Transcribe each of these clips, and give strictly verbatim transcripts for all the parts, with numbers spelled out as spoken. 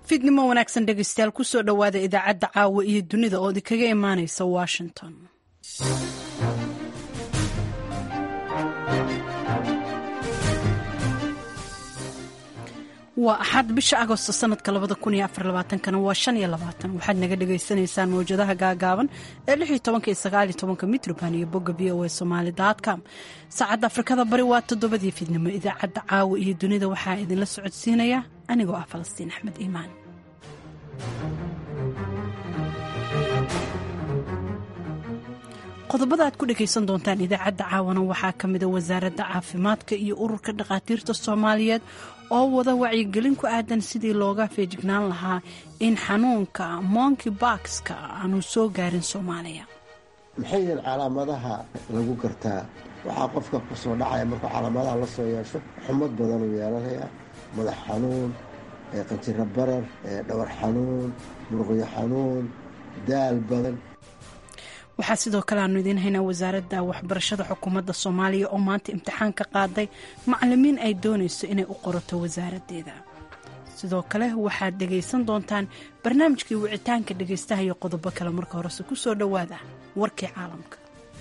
fiidnimo wanaagsan dhegeystayaal kusoo dhowaada idaacadda caawa iyo dunida oo idinkaga imaaneysa Washington. waa axad bisha agosto sanadka labada kun iyo afar iyo labaatan kana waa shan iyo labaatan waxaad naga dhagaysanaysaan mowjadaha gaagaaban ee lix iyo toban iyo sagaal iyo toban mitroband iyo bogga v o a somali dot com. saacadda afrikada bari waa toddobadii fiidnimo. idaacadda caawa iyo dunida waxaa idinla socodsiinaya anigoo ah Falastiin Axmed Iimaan. qodobada aad ku dhagaysan doontaan idaacadda caawana waxaa ka mid a wasaaradda caafimaadka iyo ururka dhakhaatiirta Soomaaliyeed oo wada wacyigelin ku aadan sidii looga feejignaan lahaa in xanuunka monkeypox-ka aanu soo gaarin Soomaaliya. maxay yihiin calaamadaha lagu gartaa? waxaa qofka ku soo dhacaya markuu calaamadaha la soo yeesho xumad badan uu yeelanayaa, madax xanuun, qanjiro barar, dhawar xanuun, muruqyo xanuun, daal badan. waxaa sidoo kale aanu idiin haynaa wasaaradda waxbarashada xukuumadda Soomaaliya oo maanta imtixaan ka qaaday macallimiin ay doonayso inay u qorato wasaaraddeeda. sidoo kale waxaad dhegaysan doontaan barnaamijkii wicitaanka dhegaystaha iyo qodobo kale. marka horese ku soo dhowaada warkii caalamka.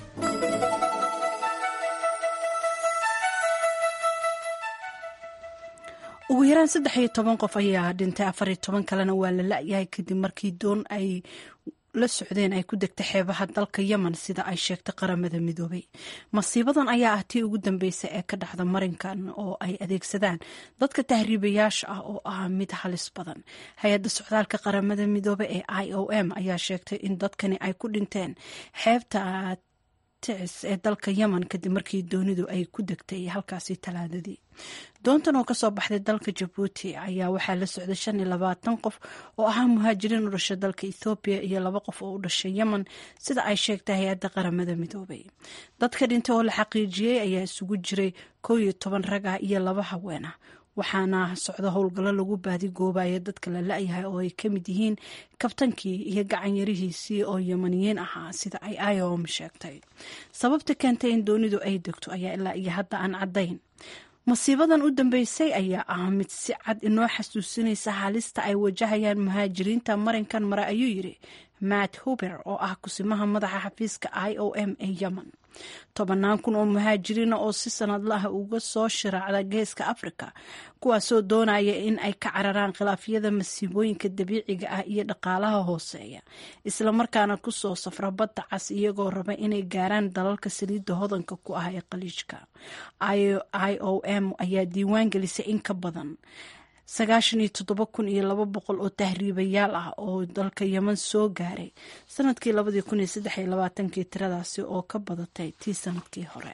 ugu yaraan saddex iyo toban qof ayaa dhintay, afar iyo toban kalena waa la la'yahay kadib markii doon ay la socdeen ay ku degtay xeebaha dalka Yemen sida ay sheegtay qaramada midoobay. masiibadan ayaa ah tii ugu dambeysay ee ka dhacda marinkan oo ay adeegsadaan dadka tahriibayaasha ah oo ah mid halis badan. hay-adda socdaalka qaramada midoobay ee I O M ayaa sheegtay in dadkani ay ku dhinteen xeebta Tis ee dalka Yemen kadib markii doonidu ay ku degtay halkaasi Talaadadii. doontan oo kasoo baxday dalka Djibouti ayaa waxaa la socday shan iyo labaatan qof oo ahaa muhaajiriin u dhashay dalka Ethiopia iyo laba qof oo u dhashay Yemen sida ay sheegtay hay-adda qaramada midoobay. dadka dhintay oo la xaqiijiyey ayaa isugu jiray kow iyo toban rag ah iyo laba haween ah, waxaana socda howlgallo lagu baadigoobayo dadka la la'yahay oo ay ka mid yihiin kabtankii iyo gacanyarihiisii oo Yemeniyiin ahaa sida ay I O M sheegtay. sababta keentay in doonidu ay degto ayaa ilaa iyo hadda aan caddayn. masiibadan u dambeysay ayaa ah mid si cad inoo xasuusinaysa halista ay wajahayaan muhaajiriinta marinkan mara, ayuu yidhi Matt Huber oo ah kusimaha madaxa xafiiska I O M ee Yemen. tobanaan kun oo muhaajiriina oo si sanadlaha uga soo shiraacda geeska Afrika, kuwaasoo doonaya in ay ka cararaan khilaafyada masiibooyinka dabiiciga ah iyo dhaqaalaha hooseeya, islamarkaana ku soo safra badda cas iyagoo raba inay gaaraan dalalka saliidda hodanka ku ah ee khaliijka. I O M ayaa diiwaan gelisay in ka badan sagaashan iyo toddoba kun iyo laba boqol oo tahriibayaal ah oo dalka Yemen soo gaaray sanadkii labadii kun iyo saddex iyo labaatankii, tiradaasi oo ka badatay tii sanadkii hore.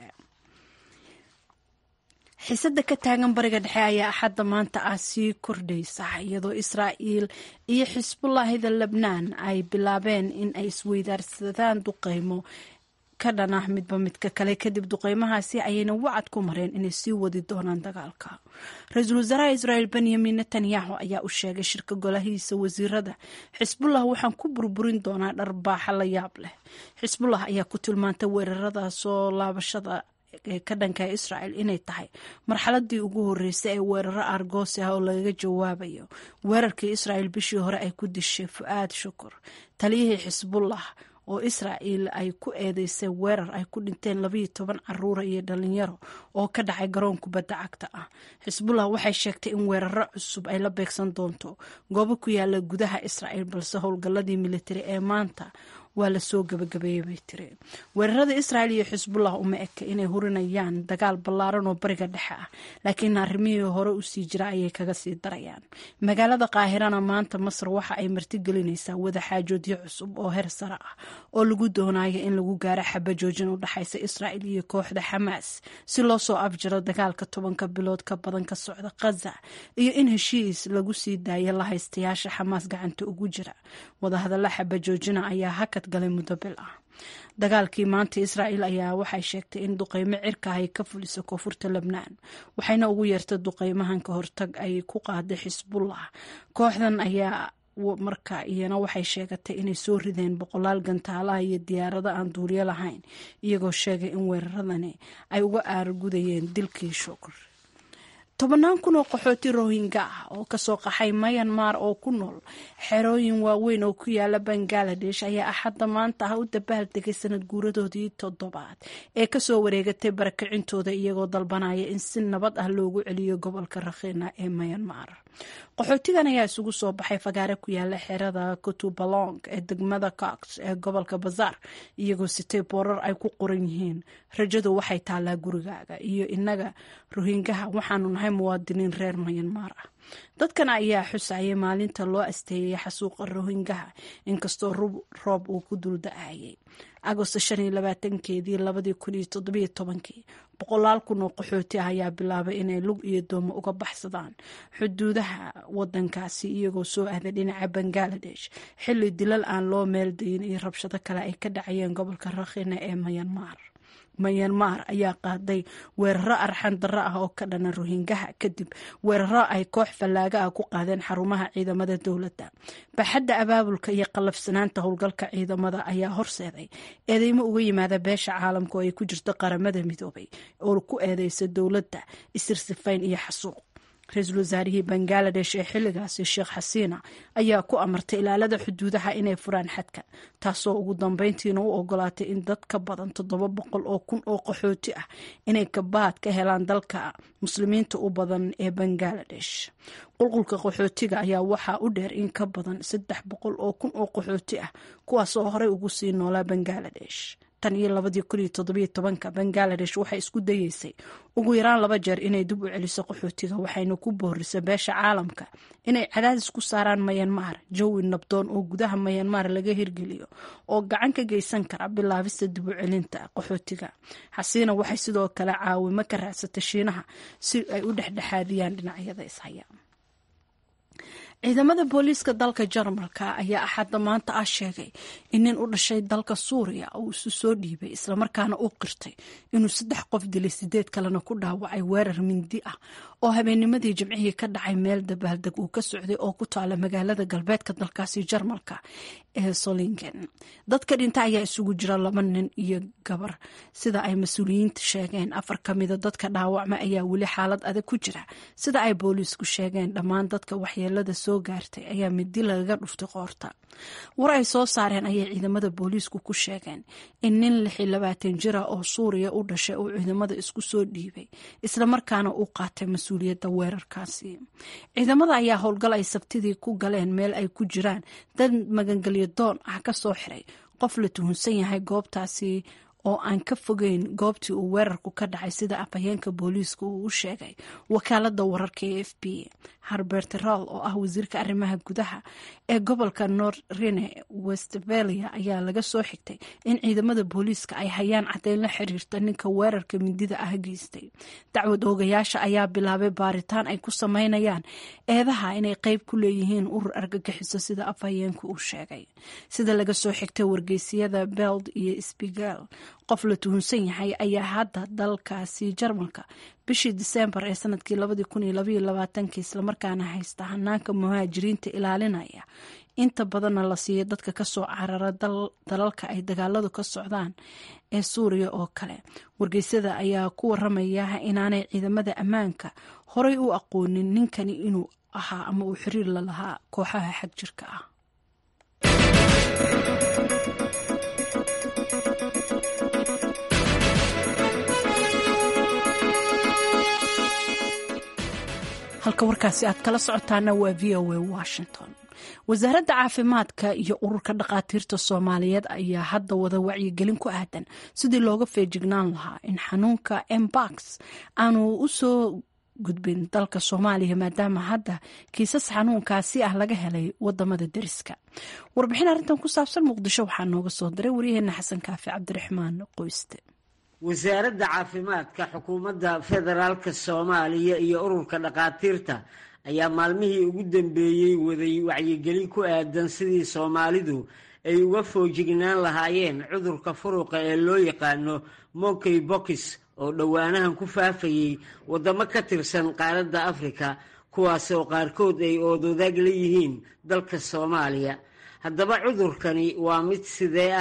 xiisada ka taagan bariga dhexe ayaa axadda maanta ah sii kordhaysa iyadoo Israa'iil iyo Xisbullahida Lebnaan ay bilaabeen in ay isweydaarsadaan duqeymo ka dhan ah midba midka kale. kadib duqeymahaasi ayayna wacad ku mareen inay sii wadi doonaan dagaalka. ra-iisul wasaaraha Israa'iil Benyamin Netanyahu ayaa u sheegay shirka golahiisa wasiirada, Xisbullah waxaan ku burburin doonaa dharbaaxa la yaab leh. Xisbullah ayaa ku tilmaantay weerarada soo laabashada ee ka dhanka Israa'iil inay tahay marxaladii ugu horeysay ee weeraro argoosi ah oo lagaga jawaabayo weerarkii Israa'iil bishii hore ay ku dishay Fu'aad Shukur, taliyihii Xisbullah oo Israa'iil ay ku eedeysay weerar ay ku dhinteen labiyo toban caruur iyo dhalinyaro oo ka dhacay garoon kubadda cagta ah. Xisbullah waxay sheegtay in weeraro cusub ay la beegsan doonto goobo ku yaala gudaha Israa'iil, balse howlgalladii militari ee maanta waa la soo gabagabeeyey bay tiri. weerarada Israa'iil iyo Xisbullah uma eka inay hurinayaan dagaal ballaaran oo bariga dhexe ah, laakiin arrimihii hore u sii jira ayay kaga sii darayaan. magaalada Qaahirana maanta Masar waxa ay martigelinaysaa wada xaajoodyo cusub oo heer sare ah oo lagu doonayo in lagu gaaro xabajoojin u dhaxaysa Israa'iil iyo kooxda Xamaas si loo soo afjaro dagaalka tobanka bilood ka badan ka socda Gaza iyo in heshiis lagu sii daayo la haystayaasha Xamaas gacanta ugu jira. wadahadalla xabajoojina ayaa hakad galay muddo bil ah. dagaalkii maanta Israa'iil ayaa waxay sheegtay in duqeymo cirka ay ka fuliso koonfurta Lebnaan, waxayna ugu yeertay duqeymahan ka hortag ay ku qaaday Xisbullah. kooxdan ayaa marka iyana waxay sheegatay inay soo rideen boqolaal gantaalaha iyo diyaarado aan duuliyo lahayn, iyagoo sheegay in weeraradani ay uga aargudayeen dilkii Shukur. tobannaan kun oo qaxooti rohingya ah oo kasoo qaxay Myanmar oo ku nool xerooyin waaweyn oo ku yaala Bangladesh ayaa axadda maanta ah u dabaaldegay sanad guuradoodii toddobaad ee kasoo wareegatay barakicintooda iyagoo dalbanaya in si nabad ah loogu celiyo gobolka Rakhine ee Myanmar. qaxootigan ayaa isugu soo baxay fagaare ku yaala xerada Kutupalong ee degmada Cox ee gobolka Bazaar iyagoo sitay boorar ay ku qoran yihiin rajadu waxay taalaa gurigaaga iyo inaga rohingyaha waxaanu nahay muwaadiniin reer Myanmar ah. dadkan ayaa xusayay maalinta loo asteeyay xasuuqa rohingyaha inkastoo roob uu ku dul da'ayay. Agosto shan iyo labaatankeedii labada kun iyo toddoba iyo tobankii boqolaal kun oo qaxooti ah ayaa bilaabay inay lug iyo doomo uga baxsadaan xuduudaha wadankaasi iyagoo soo aaday dhinaca Bangladesh xilli dilal aan loo meeldayin iyo rabshado kale ay ka dhacayeen gobolka Rakhine ee Myanmar. Myanmar ayaa qaaday weeraro arxan darro ah oo ka dhana rohingyaha kadib weeraro ay koox fallaaga ah ku qaadeen xarumaha ciidamada dowladda. Baaxadda abaabulka iyo qalafsanaanta howlgalka ciidamada ayaa horseeday eedeymo uga yimaada beesha caalamka oo ay ku jirto qaramada midoobay oo ku eedeysa dowladda isirsifayn iyo xasuuq. ra-iisul wasaarihii Bangladesh ee xilligaasi Sheekh Xasiina ayaa ku amartay ilaalada xuduudaha inay furaan xadka taasoo ugu dambeyntiina u ogolaatay in dad ka badan toddoba boqol oo kun oo qaxooti ah inay kabaad ka helaan dalka muslimiinta u badan ee Bangladesh. qulqulka qaxootiga ayaa waxaa u dheer in ka badan saddex boqol oo kun oo qaxooti ah kuwaasoo horey ugu sii noolaa Bangladesh. tan iyo labadii kun iyo toddoba iyo tobanka Bangladesh waxay isku dayeysay ugu yaraan laba jeer inay dib u celiso qaxootiga waxayna ku boorisay beesha caalamka inay cadaadis ku saaraan Myanmar jawi nabdoon oo gudaha Myanmar laga hirgeliyo oo gacan ka geysan kara bilaabista dib u celinta qaxootiga. Xasiina waxay sidoo kale caawimo ka raadsatay Shiinaha si ay u dhexdhexaadiyaan dhinacyada ishaya. ciidamada booliiska dalka Jarmalka ayaa axadda maanta ah sheegay in nin u dhashay dalka Suuriya uu isu soo dhiibay isla markaana uu qirtay inuu saddex qof dilay sideed kalena ku dhaawacay weerar mindi ah oo habeennimadii Jimcihii ka dhacay meel dabaaldeg uu ka socday oo ku taala magaalada galbeedka dalkaasi Jarmalka ee Solingen. dadka dhinta ayaa isugu jira laba nin iyo gabar sida ay mas'uuliyiinta sheegeen. afar ka mid ah dadka dhaawacma ayaa weli xaalad adag ku jira sida ay booliisku sheegeen. dhammaan dadka waxyeelada soo gaartay ayaa midi laga dhuftay qoorta. war ay soo saareen ayay ciidamada booliisku ku sheegeen in nin lix iyo labaatan jir ah oo Suuriya u dhashay uu ciidamada isku soo dhiibay isla markaana uu qaatay mas'uuliyadda weerarkaasi. ciidamada ayaa howlgal ay sabtidii ku galeen meel ay ku jiraan dad magangelyo doon ah ka soo xiray qof la tuhunsan yahay goobtaasi oo aan ka fogeyn goobtii uu weerarku ka dhacay sida afhayeenka booliisku uu u sheegay wakaaladda wararka ee F P. Herbert Roll oo ah wasiirka arrimaha gudaha ee gobolka North Rhine-Westphalia ayaa laga soo xigtay in ciidamada booliiska ay hayaan caddeyn la xiriirta ninka weerarka mindida ah geystay. dacwad oogayaasha ayaa bilaabay baaritaan ay ku sameynayaan eedaha inay qayb ku leeyihiin urur argagixiso sida afhayeenku uu sheegay. sida laga soo xigtay wargeysiyada Bild iyo Spiegel qof la tuhunsan yahay ayaa hadda dalkaasi Jarmalka bishii Diseembar ee sanadkii labada kun iyo laba iyo labaatanka isla markaana haysta hanaanka muhaajiriinta ilaalinaya inta badanna la siiyay dadka ka soo carara dalalka ay dagaaladu ka socdaan ee Suuriya oo kale. wargeysyada ayaa ku waramaya inaanay ciidamada ammaanka horay u aqoonin ninkani inuu ahaa ama uu xiriir la lahaa kooxaha xag jirka ah. halka warkaasi aad kala socotaana waa V O A Washington. wasaaradda caafimaadka iyo ururka dhaqaatiirta Soomaaliyeed ayaa hadda wada wacyigelin ku aadan sidii looga feejignaan lahaa in xanuunka Mpox aanu u soo gudbin dalka Soomaaliya maadaama hadda kiisas xanuunkaasi ah laga helay wadamada deriska. warbixin arrintan ku saabsan Muqdisho waxaa nooga soo diray wariyaheena Xasan Kaafi Cabdiraxmaan Qoyste. wasaaradda caafimaadka xukuumadda federaalka Soomaaliya iyo ururka dhaqaatiirta ayaa maalmihii ugu dambeeyay waday wacyigelin ku aadan sidii Soomaalidu ay uga foojignaan lahaayeen cudurka furuqa ee loo yaqaano monkeypox oo dhowaanahan ku faafayay wadamo ka tirsan qaaradda Afrika kuwaas oo qaarkood ay oododaag leeyihiin dalka Soomaaliya. haddaba cudurkani waa mid sidee ah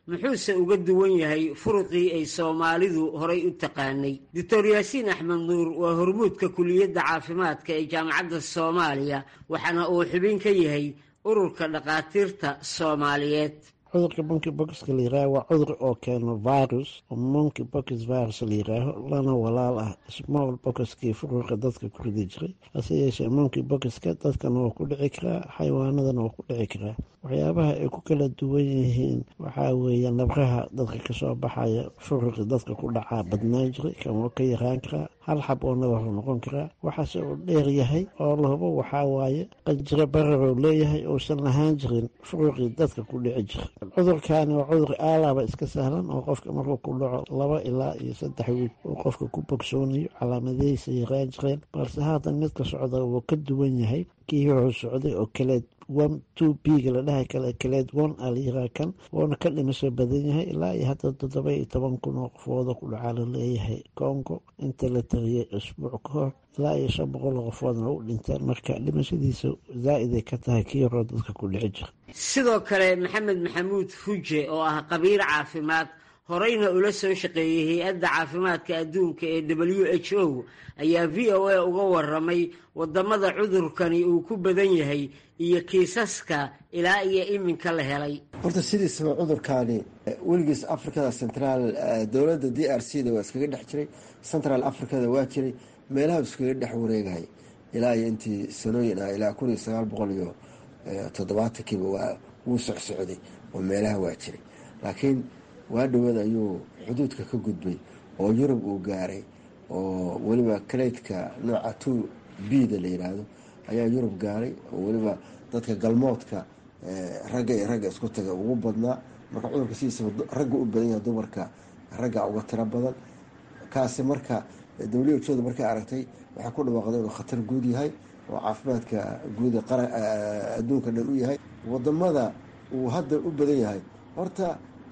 muxuuse uga duwan yahay furuqii ay soomaalidu horay u taqaanay? doctor yaasiin axmed nuur waa hormuudka kuliyadda caafimaadka ee jaamacadda soomaaliya, waxaana uu xubin ka yahay ururka dhakhaatiirta soomaaliyeed. cudurka monkey boxka la yiraaho waa cudur oo keeno virus oo monkey box virus la yiraaho, lana walaal ah small boxkii furuqa dadka ku ridi jiray. hase yeeshee monkey boxka dadkana waa ku dhici karaa, xayawaanadana waa ku dhici karaa. waxyaabaha ay ku kala duwan yihiin waxaa weeye nabraha dadka kasoo baxaya furuqi dadka ku dhacaa badnaan jiray, kan waa ka yaraan karaa, hal xab oo nabar noqon karaa. waxaase uu dheer yahay oo la hubo waxaa waaye qanjiro barar oo leeyahay uusan lahaan jirin furuqii dadka ku dhici jiray. cudurkaani waa cudur aalaaba iska sahlan oo qofka markuu ku dhaco laba ilaa iyo saddex wiil uu qofka ku bogsoonayo, calaamadihiisa yaraan jireen. balse haatan midka socda wuu ka duwan yahay kii wuxuu socday oo kaleed one two b-ga la dhahay kale kaleed one a la yiraa kan wuuna ka dhimasho badan yahay. ilaa iyo hadda toddoba iyo toban kun oo qofooda ku dhacaa la leeyahay Congo inta la tariyay isbuuc ka hor, ilaa iyo shan boqol oo qofoodna u dhinteen. marka dhimashadiisa zaa-iday ka tahay kii hore dadka ku dhici jira. sidoo kale maxamed maxamuud fuje oo ah qabiir caafimaad horeyna ula soo shaqeeyey hay-adda caafimaadka adduunka ee w h o ayaa v o a uga waramay wadamada cudurkani uu ku badan yahay iyo kiisaska ilaa iyo iminka la helay. horta sidiisaba cudurkaani weligiis afrikada central dowladda d r c da waa iskaga dhex jiray, central africada waa jiray, meelaha iskaga dhex wareegahay ilaa iyo intii sanooyin ah ilaa kun iyo sagaal boqol iyo toddobaatankiiba waa wuu socsocday oo meelaha waa jiray. laakiin waa dhawaad ayuu xuduudka ka gudbay oo yurub uu gaaray, oo weliba kaleydka nooca two b da la yiraahdo ayaa yurub gaaray, oo weliba dadka galmoodka ragga iyo ragga isku taga ugu badnaa. marka cudurka sidiisaba ragga u badan yahay, dumarka ragga uga tiro badan. kaasi marka w h o da markay aragtay waxay ku dhawaaqday inuu khatar guud yahay oo caafimaadka guud adduunka dhan u yahay. wadamada uu hadda u badan yahay horta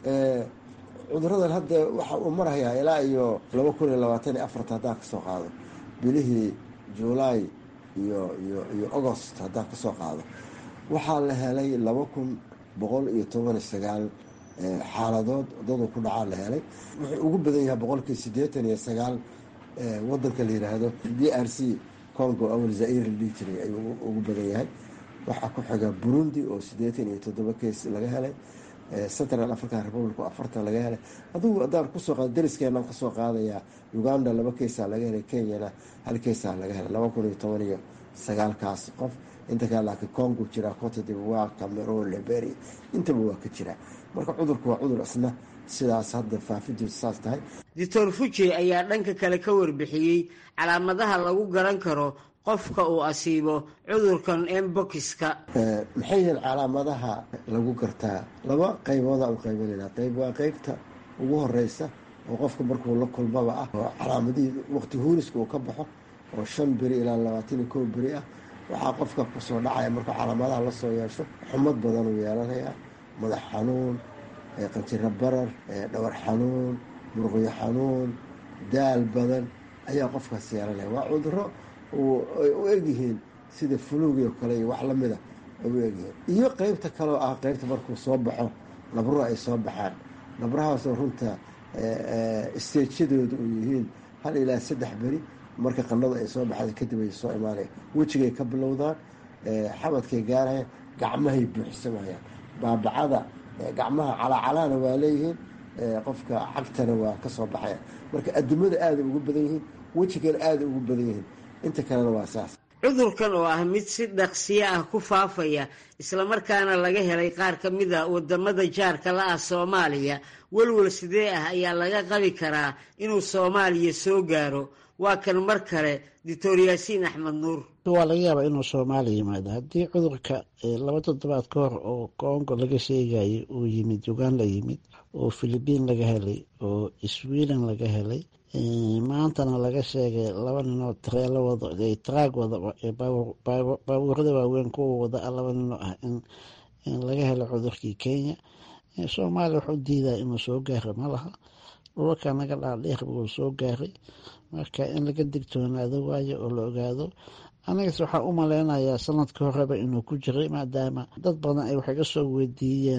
cuduradan hadda waxa uu marayaa ilaa iyo laba kun iyo labaatan iyo afarta haddaan kasoo qaado, bilihii juulaay iyo iyo iyo agost haddaan kasoo qaado, waxaa la helay laba kun boqol iyo toban iyo sagaal xaaladood dadu ku dhacaa la helay. wuxuu ugu badan yahay boqolkii siddeetan iyo sagaal wadanka la yiraahdo d r c congo awal zaire la dhihi jiray ayuu ugu badan yahay. waxaa ku xiga burundi oo siddeetan iyo toddoba kees laga helay, central african republic oo afartan laga helay. adugu haddaan kusoo qaado dariskeenaan kasoo qaadayaa uganda laba keesaa laga helay, kenyana hal keesaa laga helay, laba kun iyo toban iyo sagaalkaas qof. inta kale laakiin congo jiraa, cote d'ivoire, cameroon, liberia intaba waa ka jiraa. marka cudurku waa cudur isna sidaas hadda faafidiisu saas tahay. doctor fuje ayaa dhanka kale ka warbixiyey calaamadaha lagu garan karo qofka uu asiibo cudurkan mboxka. maxay yihiin calaamadaha lagu gartaa? laba qaybooda u qaybinayna. qayb waa qaybta ugu horeysa oo qofka markuu la kulmaba ah, oo calaamadihii waqti huuriska uu ka baxo oo shan beri ilaa labaatan iyo kow beri ah. waxaa qofka kusoo dhacaya markuu calaamadaha lasoo yeesho xumad badan uu yeelanayaa, madax xanuun, qanjiro barar, dhawar xanuun, murqyo xanuun, daal badan ayaa qofkaas yeelanaya. waa cuduro u egyihiin sida fuluugii oo kale iyo wax lamida ay u egyihiin. iyo qeybta kaleoo ah qeybta markuu soo baxo nabro ay soo baxaan, nabrahaasoo runta isteejyadooda u yihiin hal ilaa saddex beri. marka qanada ay soo baxda kadib ay soo imaanaya, wejigay ka bilowdaan, xabadkay gaarayaan, gacmahay buuxsamayaan, baabacada gacmaha calacalaana waa leeyihiin, qofka cagtana waa kasoo baxaya. marka adimada aada ugu badan yihiin, wejigana aada ugu badan yihiin, inta kalena waa saas. cudurkan oo ah mid si dhaqsiyo ah ku faafaya islamarkaana laga helay qaar ka mid a wadamada jaarka la ah soomaaliya, welwel sidee ah ayaa laga qabi karaa inuu soomaaliya soo gaaro? waa kan mar kale doctor yaasiin axmed nuur. waa laga yaabaa inuu soomaaliya yimaado haddii cudurka laba toddobaad ka hor oo congo laga sheegayay uu yimid, uganda yimid, oo philibiin laga helay, oo sweden laga helay, maantana laga sheegay laba ninoo tareelo wado traag wada baabuurada waaweyn kuwa wada laba ninoo ah in laga helo cudurkii kenya. soomaaliya wuxuu diidaa inuu soo gaaro malaha, dhulka naga dhaadheer buu soo gaaray. marka in laga digtoonaado waayo oo la ogaado. anagas waxaa u maleynayaa sanadka horeba inuu ku jiray, maadaama dad badan ay wax iga soo weydiiyeen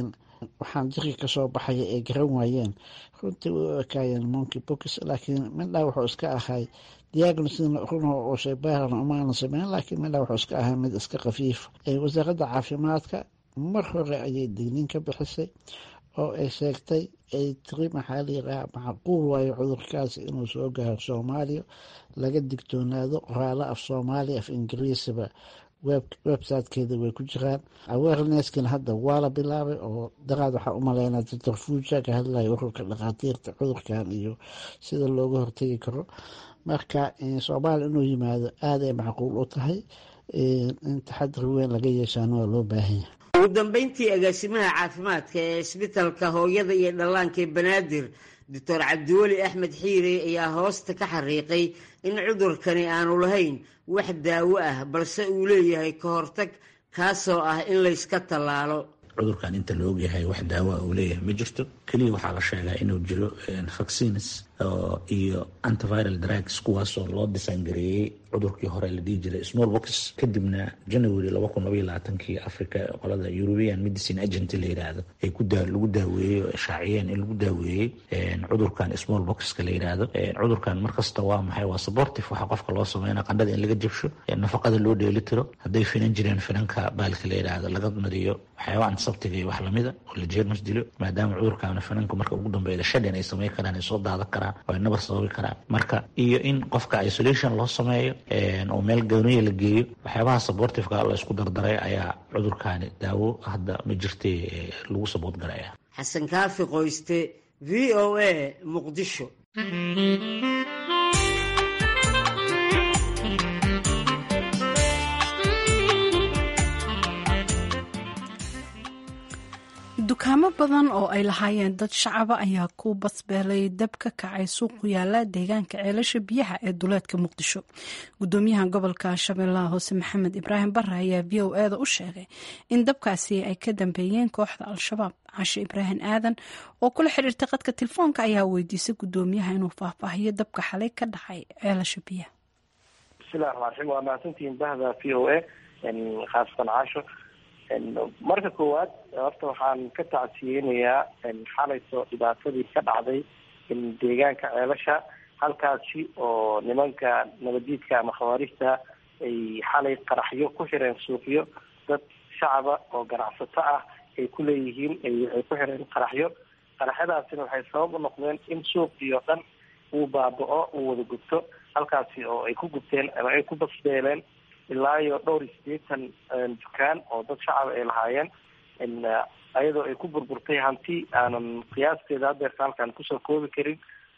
waxaan jirka kasoo baxaya ay garan waayeen runtii way u ekaayeen monkey box laakiin midhaa wuxuu iska ahay diagnosina run oo shaybaarana umaana sameyn laakiin midhaa wuxuu iska ahay mid iska khafiif. wasaaradda caafimaadka mar hore ayay digniin ka bixisay oo ay sheegtay ay tiri maxaa layiraha macquul waayo cudurkaas inuu soo gaaro soomaaliya, laga digtoonaado. qoraalo af soomaaliya af ingiriisiba websitekeeda way ku jiraan. awarenesskan hadda waa la bilaabay oo daraad waxaa umaleynaa doctor fuja ka hadlaya ururka dhakhaatiirta cudurkan iyo sida looga hortegi karo. marka soomaaliya inuu yimaado aada ay macquul u tahay, in taxadar weyn laga yeeshaana waa loo baahan yahay. ugu dambeyntii agaasimaha caafimaadka ee isbitaalka hooyada iyo dhallaanka ee banaadir doctor cabdiweli axmed xiire ayaa hoosta ka xariiqay in cudurkani aanu lahayn wax daawo ah balse uu leeyahay ka hortag kaasoo ah in layska tallaalo. cudurkan inta la ogyahay wax daawo uu leeyahay ma jirto, keliya waxaa la sheegaa inuu jiro vaccines iyo antiviral drugs kuwaasoo loo disaangareeyey cudurkii hore la dhihi jiray smallpox. kadibna january laba kun labaiyo labaatankii africa qolada European Medicine Agency la yiraahdo ay ku daa lagu daaweeyey oo shaaciyeen in lagu daaweeyey cudurkan smallpox-ka la yiraahdo. cudurkan markasta waa maxay waa supportive, waxa qofka loo sameeyaa qandhada in laga jabsho, nafaqada loo dheelitiro, hadday finan jireen finanka baalka la yiraahdo laga nadiyo waxyaabo antiseptic iyo wax lamida oo la jeermis dilo, maadaama cudurkan finanka marka ugu dambeeya shadin ay sameey karaan ay soo daadan karaan oo nabar sababi karaan. marka iyo in qofka isolation loo sameeyo oo meel gooniya la geeyo, waxyaabaha supportive-ka la isku dardaray ayaa cudurkaani daawo hadda ma jirtay lagu sabood garaya. xasan kaafi qoyste, V O A, Muqdisho. dukaamo badan oo ay lahaayeen dad shacaba ayaa ku basbeelay dab ka kacay suuq ku yaala deegaanka ceelasha biyaha ee duleedka muqdisho. gudoomiyaha gobolka shabeellaha hoose maxamed ibraahim bare ayaa v o eda u sheegay in dabkaasi ay ka dambeeyeen kooxda al-shabaab. cashe ibraahim aadan oo kula xiriirtay qadka telefoonka ayaa weydiisay gudoomiyaha inuu faahfaahiyo dabka xalay ka dhacay ceelasha biyaha. bismillahi raxmaan raxiim. waa mahadsantihiin bahda v o a khaasatan caasho. marka koowaad horta waxaan ka tacsiyeynayaa xalayso dhibaatadii ka dhacday deegaanka ceelasha, halkaasi oo nimanka nabadiidka ama khawaarijta ay xalay qaraxyo ku xireen suuqyo dad shacaba oo ganacsato ah ay ku leeyihiin ay ku xireen qaraxyo. qaraxyadaasina waxay sabab u noqdeen in suuqii oo dhan uu baaba-o uu wada gubto, halkaasi oo ay ku gubteen ama ay ku basbeeleen ilaa iyo dhowr iyo siddeetan dukaan oo dad shacaba ay lahaayeen, ayadoo ay ku burburtay hanti aanan qiyaasteeda hadeerta halkaan kusoo koobi karin.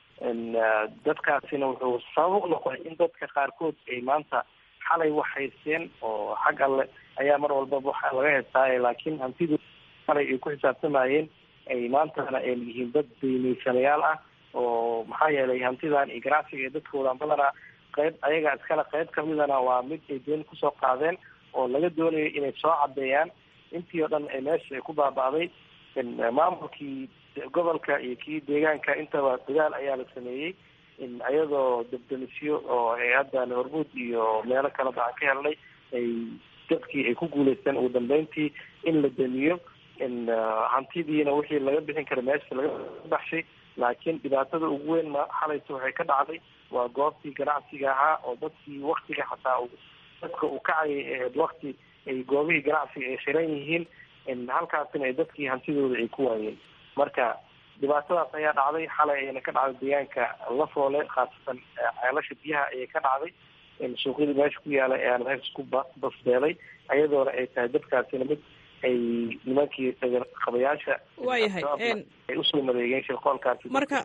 dadkaasina wuxuu sabab u noqday in dadka qaarkood ay maanta xalay wax haysteen oo xag alle ayaa mar walbaba waxa laga heestaaye, laakiin hantidu xalay ay ku xisaabtamayeen ay maantana ay yihiin dad daymaysanayaal ah. oo maxaa yeelay hantidan iyo ganacsiga ee dadkoodan badanaa qayb ayaga iskale, qayb kamidana waa mid ay deen kusoo qaadeen oo laga doonayo inay soo cadeeyaan. intii oo dhan meesha ay ku baaba'day. maamulkii gobolka iyo kii deegaanka intaba dadaal ayaa la sameeyey, iyadoo dabdamisyo oo hay-adda hormuud iyo meelo kaleba aan ka helnay ay dadkii ay ku guuleysteen ugu dambeyntii in la damiyo. hantidiina wixii laga bixin kara meesha laga baxshay, laakiin dhibaatada ugu weyn ma xalayso waxay ka dhacday waa goobtii ganacsiga ahaa oo dadkii waktiga xataa dadka uu kacayay ahayd wakti ay goobihii ganacsiga ay xiran yihiin, halkaasina ay dadkii hantidooda ay ku waayeen. marka dhibaatadaas ayaa dhacday xalay ayana ka dhacday deegaanka lafoole, khaasatan ceelasha biyaha ayay ka dhacday. suuqyadii meesha ku yaala ee aan meesha ku basbeelay, ayadoona ay tahay dadkaasina mid ay nimankii qabayaasha waayahay ay usoo madeegeen shirqoolkaasi. marka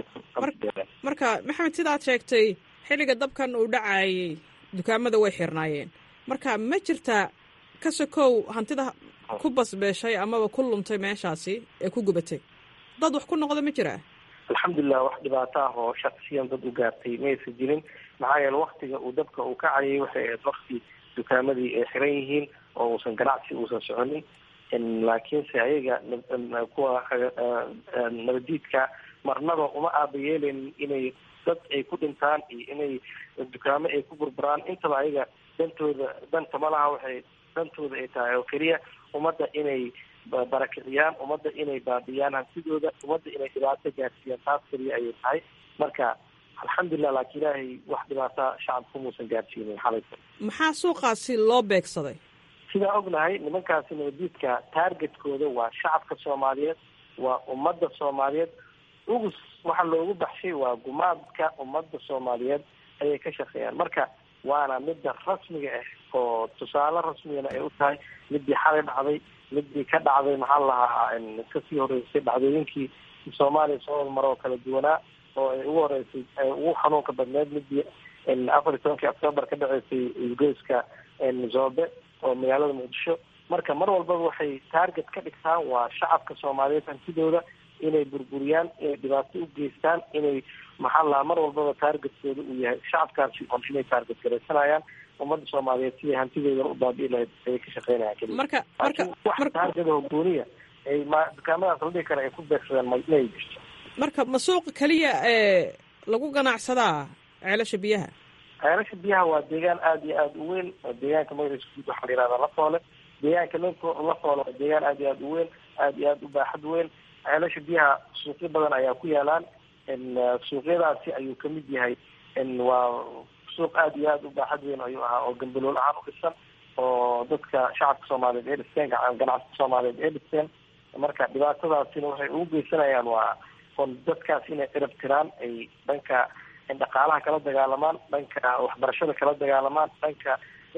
marka maxamed sidaad sheegtay xilliga dabkan uu dhacayay dukaamada way xirnaayeen, marka ma jirtaa ka sokow hantida ku basbeeshay amaba ku luntay meeshaasi ee ku gubatay dad wax ku noqda ma jiraa? alxamdulilah wax dhibaato ah oo shaksiyan dad u gaartay maysa jirin, maxaa yeele waktiga uu dabka uu kacayay waxay ahayd wakti dukaamadii ay xiran yihiin oo uusan ganacsi uusan soconin. laakiinse ayaga kuwa nabadiidka marnaba uma aabayeeleynin inay dad ay ku dhintaan iyo inay dukaamo ay ku burburaan. intaba ayaga dantooda danta malaha, waxay dantooda ay tahay oo keliya ummadda inay barakiciyaan, ummadda inay baabiyaan hantidooda, ummadda inay dhibaato gaarsiiyaan. taas keliya ayay tahay. marka alxamdulilah, laakiin ilaahay wax dhibaata shacabka muusan gaarsiinin xalayta. maxaa suuqaasi loo beegsaday? sidaa ognahay nimankaasi nabadiidka taargetkooda waa shacabka soomaaliyeed, waa ummadda soomaaliyeed. ugus waxa loogu baxshay waa gumaadka ummadda soomaaliyeed ayay ka shaqeeyaan. marka waana midda rasmiga ah oo tusaale rasmigana ay u tahay midii xalay dhacday, midii ka dhacday maxaa lahaa kasii horeysay dhacdooyinkii soomaaliya soo hormaro oo kala duwanaa, oo ay ugu horeysay ay ugu xanuunka badneed midii afar iyo tobankii octoobar ka dhaceysay isgoyska zoobe oo magaalada muqdisho. marka mar walbaba waxay taarget ka dhigtaan waa shacabka soomaaliyeed hantidooda, inay burburiyaan, inay dhibaato u geystaan, inay maxaa lahaa mar walbaba taargetkooda uu yahay shacabkaasi on inay taarget garaysanayaan ummadda soomaaliyeed siday hantidoodana u baabi'i lahayd ayay ka shaqeynayaan keliya. marka marka wax taargeda hogooniya ay ma dukaamadaas la dhihi kara ay ku beegsadaan ma inay jirto. marka ma suuqa keliya ee lagu ganacsadaa ceelasha biyaha? ceelasha biyaha waa deegaan aada iyo aada u weyn. deegaanka magaciisa guud waxaa la yihahdaa Lafoole. deegaanka Lafoole waa deegaan aada iyo aada u weyn, aada iyo aada u baaxad weyn. ceelasha biyaha suuqyo badan ayaa ku yaalaan. suuqyadaasi ayuu kamid yahay. waa suuq aada iyo aada u baaxad weyn ayuu ahaa oo gambalool ahaan u dhisan, oo dadka shacabka soomaaliyeed ee dhisteen, ganacsiga soomaaliyeed ee dhisteen. marka dhibaatadaasina waxay ugu geysanayaan waa on dadkaas inay cirab tiraan, ay dhanka dhaqaalaha kala dagaalamaan, dhanka waxbarashada kala dagaalamaan, dhanka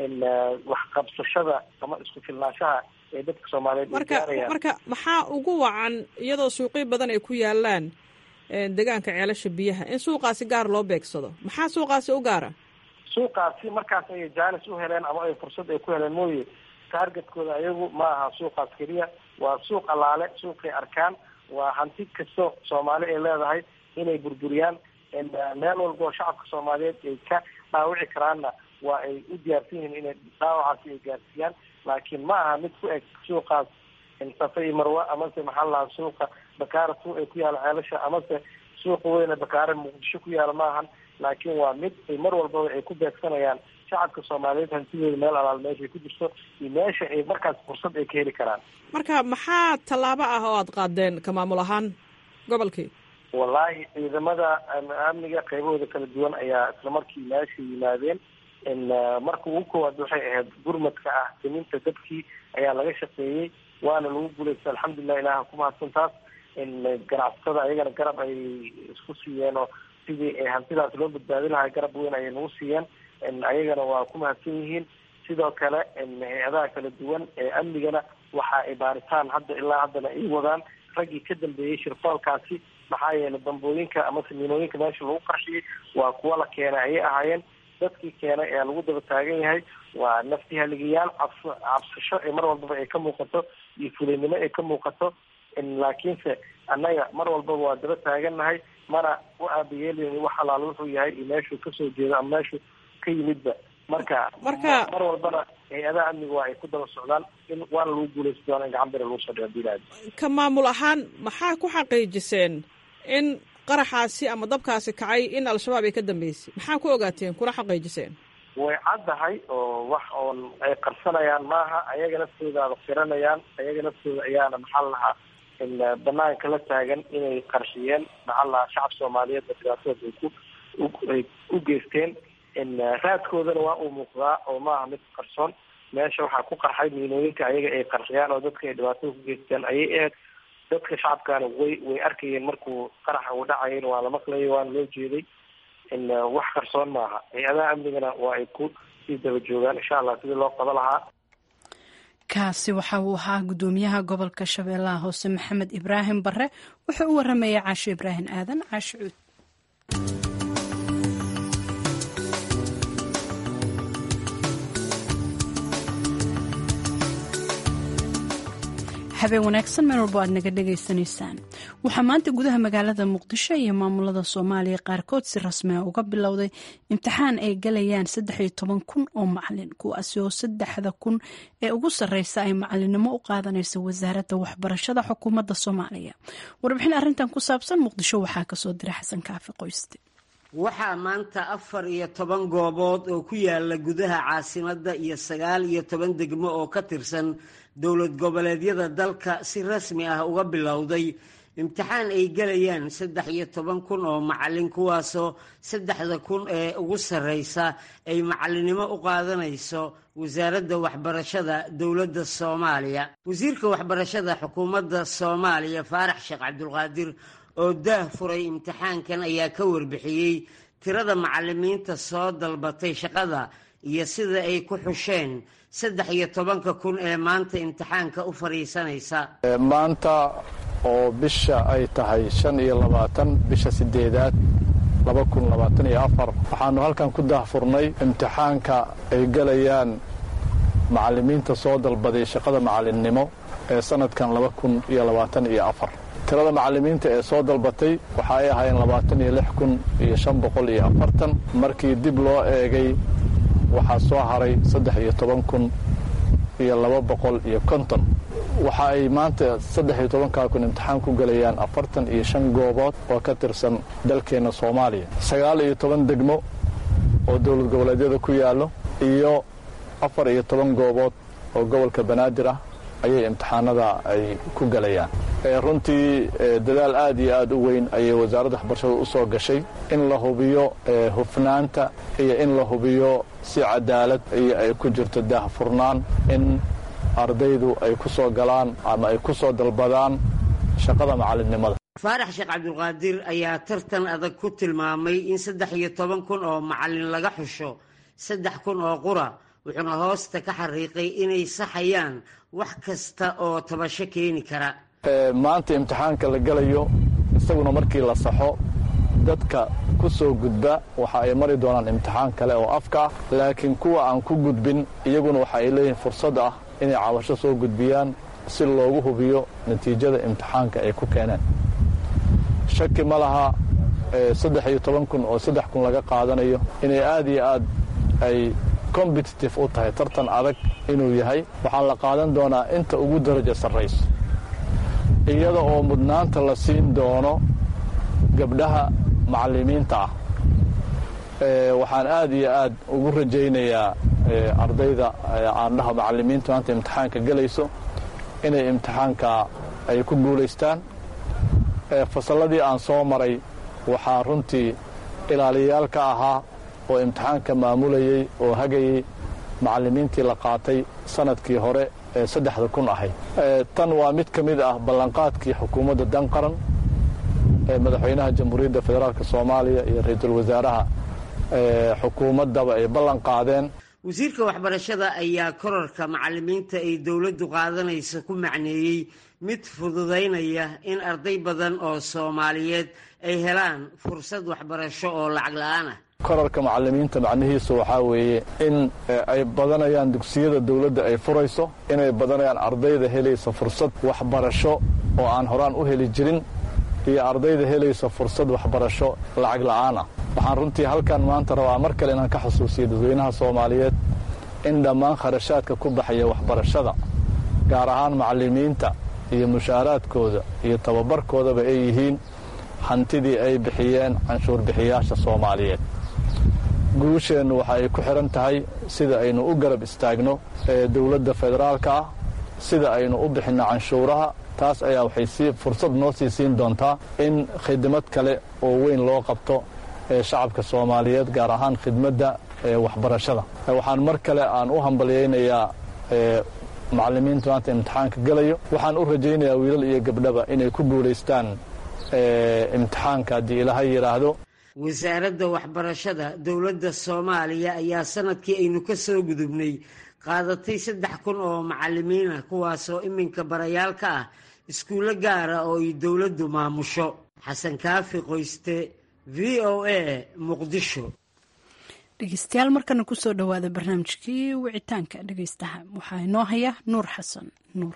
waxqabsashada ama isku filnaanshaha ee dadka soomaaliyeed marka marka maxaa ugu wacan iyadoo suuqyo badan ay ku yaalaan deegaanka ceelasha biyaha in suuqaasi gaar loo beegsado? maxaa suuqaasi u gaara? suuqaasi markaas ayay jaanis u heleen ama ay fursad ay ku heleen mooye taargetkooda ayagu ma aha suuqaas keliya. waa suuq allaale, suuqay arkaan, waa hanti kasto soomaali ay leedahay inay burburiyaan. meel walba oo shacabka soomaaliyeed ay ka dhaawici karaanna waa ay u diyaarsan yihiin inay dhaawacaasi ay gaarsiiyaan. laakiin ma aha mid ku eg suuqaas safa iyo marwa, amase maxaa lahaa suuqa bakaara suuq ay ku yaala ceelasha, amase suuqa weyne bakaare muqdisho ku yaala maahan. laakiin waa mid ay mar walbaba ay ku beegsanayaan shacabka soomaaliyeed hantidooda meel alaal meeshay ku jirto iyo meesha ay markaas fursad ay ka heli karaan. marka maxaa tallaabo ah oo aada qaadeen ka maamul ahaan gobolkii? wallaahi ciidamada amniga qaybahooda kala duwan ayaa isla markii meesha yimaadeen. marka ugu koowaad waxay ahayd gurmadka ah daminta dadkii ayaa laga shaqeeyey, waana lagu guuleystay alxamdulilah, ilaah ku mahadsan taas. ganacsatada ayagana garab ay isku siiyeen oo sidii hantidaas loo badbaadi lahaa garab weyn ayay nagu siiyeen. ayagana waa ku mahadsan yihiin. sidoo kale hay-adaha kala duwan ee amnigana waxa ay baaritaan hadda ilaa haddana ay wadaan raggii ka dambeeyey shirfoolkaasi. maxaa yeelay dambooyinka ama samiinooyinka meesha lagu qarshiyey waa kuwa la keenay ayay ahaayeen. dadkii keenay ayaa lagu daba taagan yahay. waa naftihaligayaal cabs cabsasho ee mar walbaba ay ka muuqato iyo fulinimo ay ka muuqato. laakiinse annaga mar walbaba waa daba taagannahay, mana u aabayeeleyni wax alaala wuxuu yahay iyo meeshuu kasoo jeedo ama meeshuu ka yimidba. marka marka mar walbana hay-adaha amniga waa ay ku daba socdaan in waana lagu guuleysta doona in gacan bira lagu soo dhigo bilaad. ka maamul ahaan maxaa ku xaqiijiseen in qaraxaasi ama dabkaasi kacay in al-shabaab ay ka dambeysay? maxaa ku ogaateen kuna xaqiijiseen? way caddahay oo wax oon ay qarsanayaan maaha. ayaga naftoodaada qiranayaan, ayaga naftooda ayaana maxaa lahaa banaanka la taagan inay qarshiyeen maxaa lahaa shacab soomaaliyeed oo dhibaatooda ay ku ay u geysteen. raadkoodana waa uu muuqdaa oo maaha mid qarsoon. meesha waxaa ku qarxay miinooyinka ayaga ay qarxiyaan oo dadka ay dhibaatada ku geysteen ayay ahayd. dadka shacabkaana way way arkayeen markuu qaraxa uu dhacayeen, waa la maqlayay, waana loo jeeday. wax qarsoon maaha. hay-adaha amnigana waa ay ku sii daba joogaan insha allah sidii loo qaba lahaa. kaasi waxa uu ahaa guddoomiyaha gobolka shabeellaha hoose maxamed ibraahim bare. wuxuu u waramayay caasho ibraahim aadan caasho cuud. habeen wanaagsan meel walbo aad naga dhagaysanaysaan. waxaa maanta gudaha magaalada muqdisho iyo maamulada soomaaliya qaarkood si rasmi ah uga bilowday imtixaan ay galayaan saddex iyo toban kun oo macalin, kuwaasi oo saddexda kun ee ugu sarreysa ay macalinimo u qaadanaysa wasaaradda waxbarashada xukuumadda soomaaliya. warbixin arrintan ku saabsan muqdisho waxaa kasoo diray xasan kaafi qoyste. waxaa maanta afar iyo toban goobood oo ku yaala gudaha caasimadda iyo sagaal iyo toban degmo oo ka tirsan dowlad goboleedyada dalka si rasmi ah uga bilowday imtixaan ay gelayaan saddex iyo toban kun oo macallin, kuwaasoo saddexda kun ee ugu sarreysa ay macallinnimo u qaadanayso wasaaradda waxbarashada dowladda soomaaliya. wasiirka waxbarashada xukuumadda soomaaliya faarax sheekh cabdulqaadir oo daah furay imtixaankan ayaa ka warbixiyey tirada macallimiinta soo dalbatay shaqada iyo sida ay ku xusheen saddex iyo tobanka kun ee maanta imtixaanka u fadhiisanaysa. maanta oo bisha ay tahay shan iyo labaatan bisha sideedaad laba kun labaatan iyo afar waxaanu halkan ku daahfurnay imtixaanka ay gelayaan macallimiinta soo dalbaday shaqada macallinnimo ee sanadkan laba kun iyo labaatan iyo afar. tirada macallimiinta ee soo dalbatay waxa ay ahaayeen labaatan iyo lix kun iyo shan boqol iyo afartan. markii dib loo eegay waxaa soo haray saddex iyo toban kun iyo laba boqol iyo konton. waxa ay maanta saddex iyo tobankaa kun imtixaan ku gelayaan afartan iyo shan goobood oo ka tirsan dalkeenna soomaaliya, sagaal iyo toban degmo oo dowlad goboleedyada ku yaallo iyo afar iyo toban goobood oo gobolka banaadir ah ayay imtixaanada ay ku gelayaan. runtii dadaal aad iyo aad u weyn ayay wasaaradda waxbarashada u soo gashay in la hubiyo hufnaanta iyo in la hubiyo si cadaalad iyo ay ku jirto daahfurnaan in ardaydu ay ku soo galaan ama ay ku soo dalbadaan shaqada macallinnimada. faarax sheekh cabdulqaadir ayaa tartan adag ku tilmaamay in saddex iyo toban kun oo macallin laga xusho saddex kun oo qura, wuxuuna hoosta ka xariiqay inay saxayaan wax kasta oo tabasho keeni kara. maanta imtixaanka la gelayo isaguna markii la saxo dadka ku soo gudba waxa ay mari doonaan imtixaan kale oo afka, laakiin kuwa aan ku gudbin iyaguna waxa ay leeyihiin fursad ah inay cabasho soo gudbiyaan si loogu hubiyo natiijada imtixaanka ay ku keeneen. shaki ma laha saddex iyo toban kun oo saddex kun laga qaadanayo inay aad iyo aad ay competitive u tahay, tartan adag inuu yahay. waxaa la qaadan doonaa inta ugu daraja sarrayso, iyada oo mudnaanta la siin doono gabdhaha macallimiinta ah. waxaan aad iyo aad ugu rajaynayaa ardayda aandhaha macallimiinta maanta imtixaanka gelayso inay imtixaanka ay ku guulaystaan. fasalladii aan soo maray waxaa runtii ilaaliyayaal ka ahaa oo imtixaanka maamulayey oo hagayey macallimiintii la qaatay sanadkii hore ee saddexda kun ahayd. tan waa mid ka mid ah ballanqaadkii xukuumadda dan qaran ee madaxweynaha jamhuuriyadda federaalk soomaaliya iyo ra-iisul wasaaraha xukuumaddaba ay ballan qaadeen. wasiirka waxbarashada ayaa korarka macallimiinta ay dowladdu qaadanaysa ku macneeyey mid fududaynaya in arday badan oo soomaaliyeed ay helaan fursad waxbarasho oo lacag la'aan ah. korarka macallimiinta macnihiisu waxaa weeye in ay badanayaan dugsiyada dawladda ay furayso, inay badanayaan ardayda helaysa fursad waxbarasho oo aan horaan u heli jirin, iyo ardayda helaysa fursad waxbarasho lacag la'aan ah. waxaan runtii halkan maanta rabaa mar kale inaan ka xusuusiyo dadweynaha soomaaliyeed in dhammaan kharashaadka ku baxaya waxbarashada, gaar ahaan macallimiinta iyo mushaaraadkooda iyo tababarkoodaba ay yihiin hantidii ay bixiyeen canshuur bixiyaasha soomaaliyeed. guusheennu waxa ay ku xidhan tahay sida aynu u garab istaagno ee dowladda federaalka ah, sida aynu u bixinno canshuuraha. taas ayaa waxay si fursad noo sii siin doontaa in khidmad kale oo weyn loo qabto ee shacabka soomaaliyeed, gaar ahaan khidmadda ee waxbarashada. waxaan mar kale aan u hambalyaynayaa macallimiinta maanta imtixaanka gelayo. waxaan u rajaynayaa wiilal iyo gabdhaba inay ku guulaystaan imtixaanka haddii ilaahay yidhaahdo. wasaaradda waxbarashada dowladda soomaaliya ayaa sanadkii aynu ka soo gudubnay qaadatay saddex kun oo macallimiin ah, kuwaasoo iminka barayaal ka ah iskuullo gaara oo ay dowladdu maamusho. xasan kaafi qoyste, v o a, muqdisho. dhegeystayaal markana kusoo dhowaada barnaamijkii wicitaanka dhegeystaha. waxaa inoo haya nuur xasan nuur.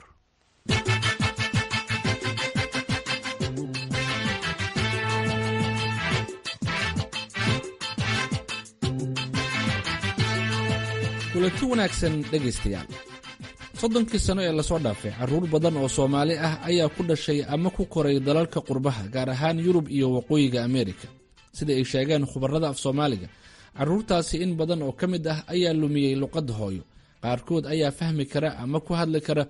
kulanti wanaagsan dhegaystayaal. soddonkii sano ee lasoo dhaafay carruur badan oo soomaali ah ayaa ku dhashay ama ku koray dalalka qurbaha, gaar ahaan yurub iyo waqooyiga ameerika. sida ay sheegeen khubarada af soomaaliga, carruurtaasi in badan oo ka mid ah ayaa lumiyey luqadda hooyo. qaarkood ayaa fahmi kara ama ku hadli kara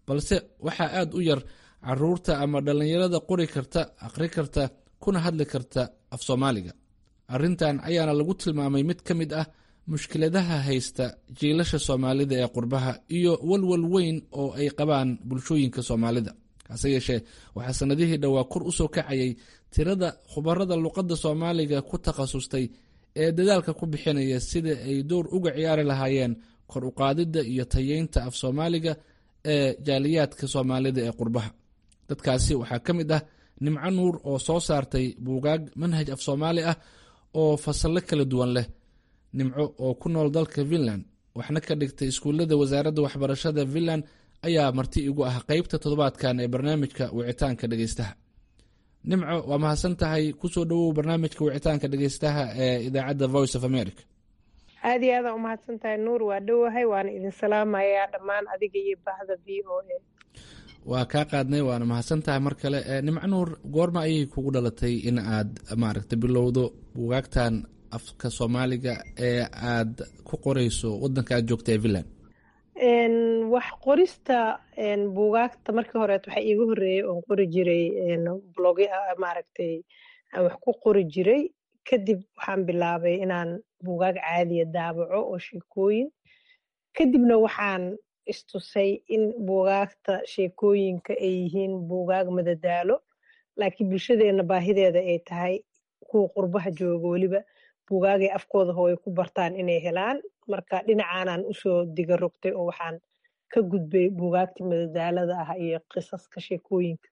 balse waxaa aad u yar caruurta ama dhallinyarada qori karta, aqri karta, kuna hadli karta af soomaaliga. arrintan ayaana lagu tilmaamay mid ka mid ah mushkiladaha haysta jiilasha soomaalida ee qurbaha iyo walwal weyn oo ay qabaan bulshooyinka soomaalida. hase yeeshee waxaa sanadihii dhowaa kor u soo kacayay tirada khubarada luqadda soomaaliga ku takhasustay ee dadaalka ku bixinaya sida ay door uga ciyaari lahaayeen kor u qaadidda iyo tayeynta af soomaaliga ee jaaliyaadka soomaalida ee qurbaha. dadkaasi waxaa ka mid ah Nimco Nuur oo soo saartay buugaag manhaj af soomaali ah oo fasallo kala duwan leh. Nimco oo ku nool dalka Finland waxna ka dhigtay iskuullada wasaaradda waxbarashada Finland ayaa marti igu ah qaybta toddobaadkan ee barnaamijka wicitaanka dhegeystaha. Nimco, waa mahadsan tahay, kusoo dhawow barnaamijka wicitaanka dhegeystaha ee idaacadda Voice of America. aad iyo aad u mahadsan tahay Nuur, waa dhowahay, waana idin salaamayaa dhammaan adiga iyo bahda V O A. waa kaa qaadnay, waana mahadsan tahay mar kale. Nimco Nuur, goorma ayay kugu dhalatay in aad maaragta bilowdo buugaagtan afka soomaaliga ee aad ku qorayso wadanka aad joogta ee Finland? wax qorista buugaagta markii horeet waxaa iiga horeeyey oon qori jiray blog maaragtay aan wax ku qori jiray. kadib waxaan bilaabay inaan buugaag caadiya daabaco oo sheekooyin. kadibna waxaan istusay in buugaagta sheekooyinka ay yihiin buugaag madadaalo, laakiin bulshadeena baahideeda ay tahay kuwa qurbaha jooga weliba buugaagay afkooda hooyo ku bartaan inay helaan. marka dhinacaanaan usoo diga rogtay oo waxaan ka gudbay buugaagta madadaalada ah iyo qisaska sheekooyinka.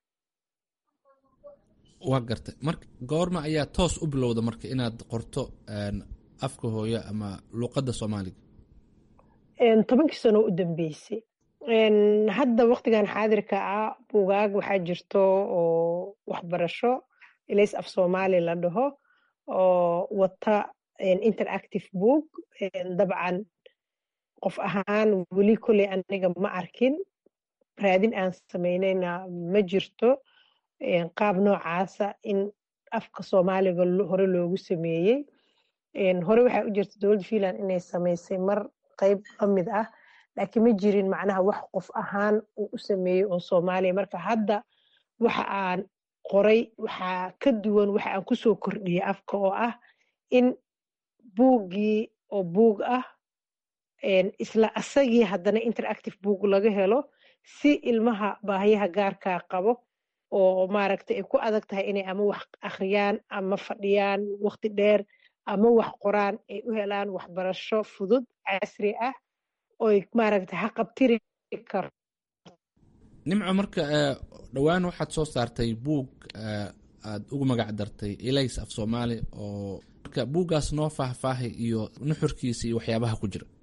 waa gartay. marka goorma ayaa toos u bilowda marka inaad qorto afka hooyo ama luqadda soomaaliga? tobankii sano u dambeysay. hadda waqtigan xaadirka ah buugaag waxaa jirto oo waxbarasho ilays af soomaali la dhaho oo wata interactive book. dabcan qof ahaan weli kolley aniga ma arkin, raadin aan samaynayna ma jirto qaab noocaasa in afka soomaaliga hore loogu sameeyey. hore waxaa u jirta dowladda Finland inay samaysay mar qayb ka mid ah, laakiin ma jirin macnaha wax qof ahaan uu u sameeyey oo soomaaliya. marka hadda waxa aan qoray waxaa ka duwan waxa aan kusoo kordhiyey afka, oo ah in buuggii oo buug ah isla asagii haddana interactive book laga helo si ilmaha baahiyaha gaarkaa qabo oo maaragtay ay ku adag tahay inay ama wax akhriyaan ama fadhiyaan waqti dheer ama wax qoraan ay u helaan waxbarasho fudud casri ah oo maaragtay haqabtiri karo. Nimco, marka dhowaan waxaad soo saartay buug aad ugu magac dartay ilays af soomaali, oo marka buuggaas noo faahfaahay iyo nuxurkiisa iyo waxyaabaha ku jira.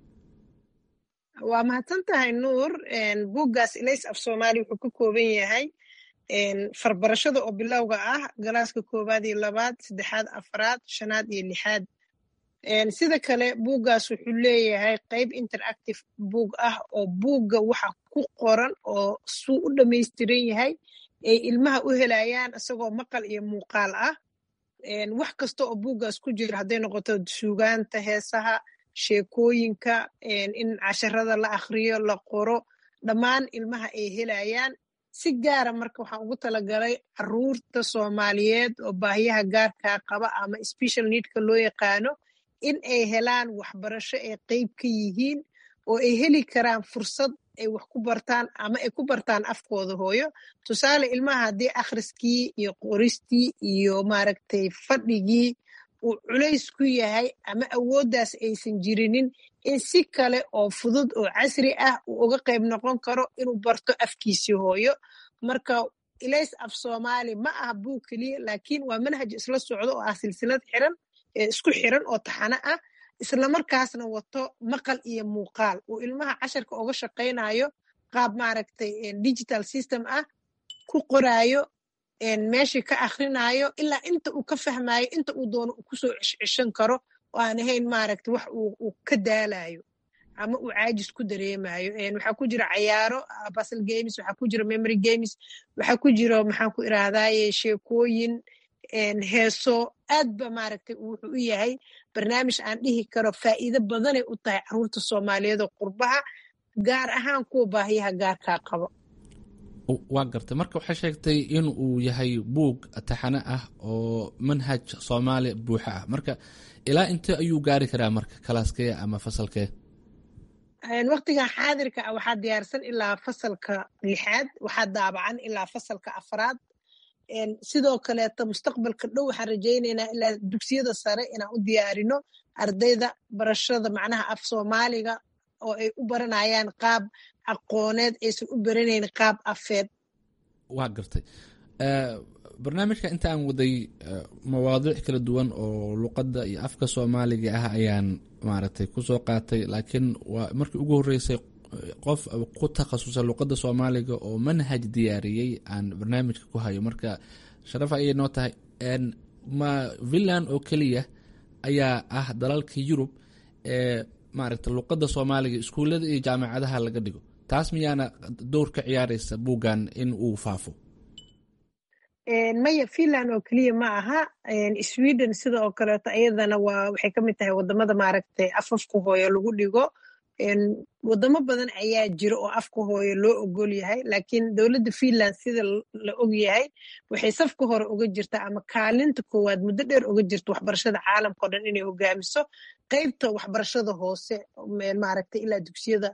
waa mahadsan tahay Nuur. buuggaas ilays af soomaali wuxuu ka kooban yahay farbarashada oo bilowga ah galaaska koowaad iyo labaad, saddexaad, afraad, shanaad iyo lixaad. sida kale buuggaas wuxuu leeyahay qayb interactive book ah oo buugga waxa ku qoran oo suu u dhamaystiran yahay ay ilmaha u helayaan isagoo maqal iyo muuqaal ah. wax kasta oo buuggaas ku jira hadday noqoto suugaanta, heesaha, sheekooyinka, in casharada la akhriyo, la qoro, dhammaan ilmaha ay helayaan. si gaara marka waxaan ugu talagalay caruurta Soomaaliyeed oo baahiyaha gaarkaa qaba ama special needka loo yaqaano in ay helaan waxbarasho ay qayb ka yihiin oo ay heli karaan fursad ay wax ku bartaan ama ay ku bartaan afkooda hooyo. tusaale, ilmaha haddii akhriskii iyo qoristii iyo maaragtay fadhigii uu culays ku yahay ama awooddaas aysan jirinin, in si kale oo fudud oo casri ah uu uga qayb noqon karo inuu barto afkiisii hooyo. marka ilays af soomaali ma aha buug keliya, laakiin waa manhaj isla socdo oo ah silsilad xiran isku xiran oo taxano ah, isla markaasna wato maqal iyo muuqaal uu ilmaha casharka uga shaqaynayo qaab maaragtay digital system ah, ku qoraayo, meeshii ka akhrinayo ilaa inta uu ka fahmayo, inta uu doono uu kusoo ceshan karo oo aan ahayn maaragtay wax uu ka daalayo ama uu caajis ku dareemayo. waxaa ku jira cayaaro, puzzle games, waxaa ku jira memory games, waxaa ku jira maxaan ku irahdaye sheekooyin, heeso. aad ba maaragtay wuxuu u yahay barnaamij aan dhihi karo faa'iido badanay u tahay caruurta Soomaaliyeed oo qurbaha, gaar ahaan kuwa baahiyaha gaarkaa qabo. waa gartay marka waxay sheegtay in uu yahay buug taxane ah oo manhaj soomaali buuxa ah marka ilaa intee ayuu gaari karaa marka kalaaskee ama fasalkee waqtigan xaadirka ah waxaa diyaarsan ilaa fasalka lixaad waxaa daabacan ilaa fasalka afraad sidoo kaleeto mustaqbalka dhow waxaan rajaynaynaa ilaa dugsiyada sare inaan u diyaarino ardayda barashada macnaha af soomaaliga oo ay u baranayaan qaab aqooneed aysan u baranayn qaab afeed waa gartay barnaamijka inta aan waday mawaadiic kala duwan oo luqadda iyo afka soomaaliga ah ayaan maaragtay kusoo qaatay laakiin waa markii ugu horreysay qof ku takhasusay luqadda soomaaliga oo manhaj diyaariyey aan barnaamijka ku hayo marka sharaf ayay noo tahay ma finland oo keliya ayaa ah dalalka yurub ee maaragtay luqadda soomaaliga iskuullada iyo jaamacadaha laga dhigo taas miyaana dowr ka ciyaaraysa buuggan in uu faafo maya finland oo keliya ma aha sweden sida oo kaleeto iyadana waa waxay ka mid tahay wadamada maaragtay afafka hooyo lagu dhigo wadamo badan ayaa jira oo afka hooyo loo ogol yahay laakiin dowladda finland sida la og yahay waxay safka hore uga jirtaa ama kaalinta koowaad muddo dheer uga jirta waxbarashada caalamka o dhan inay hogaamiso qaybta waxbarashada hoose maaragtay ilaa dugsiyada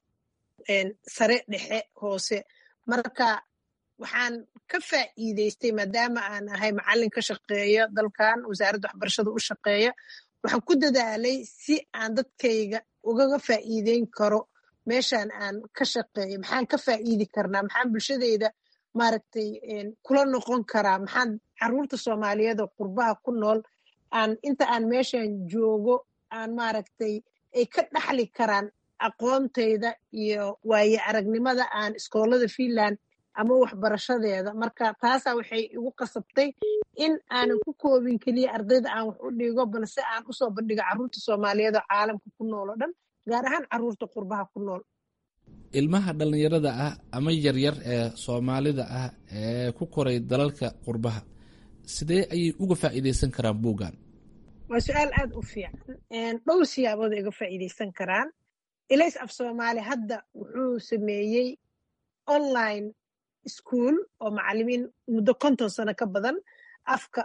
sare dhexe hoose marka waxaan ka faa'iidaystay maadaama aan ahay macallin ka shaqeeya dalkan wasaaradda waxbarashada u shaqeeya waxaan ku dadaalay si aan dadkayga ugaga faa'iideyn karo meeshaan aan ka shaqeeyo maxaan ka faa'iidi karnaa maxaan bulshadeyda maaragtay kula noqon karaa maxaan carruurta soomaaliyeed oo qurbaha ku nool aan inta aan meeshaan joogo aan maaragtay ay ka dhaxli karaan aqoontayda iyo waaye aragnimada aan iskoolada finland ama waxbarashadeeda marka taasaa waxay igu qasabtay in aanan ku koobin keliya ardayda aan wax u dhigo balse aan usoo bandhigo carruurta soomaaliyeed oo caalamka ku nool oo dhan gaar ahaan carruurta qurbaha ku nool ilmaha dhallinyarada ah ama yaryar ee soomaalida ah ee ku koray dalalka qurbaha sidee ayay uga faa'iidaysan karaan buuggan waa su-aal aad u fiican dhowr siyaabood ay uga faa'iidaysan karaan ilays af soomaali hadda wuxuu sameeyey online school oo macallimiin muddo konton sano ka badan afka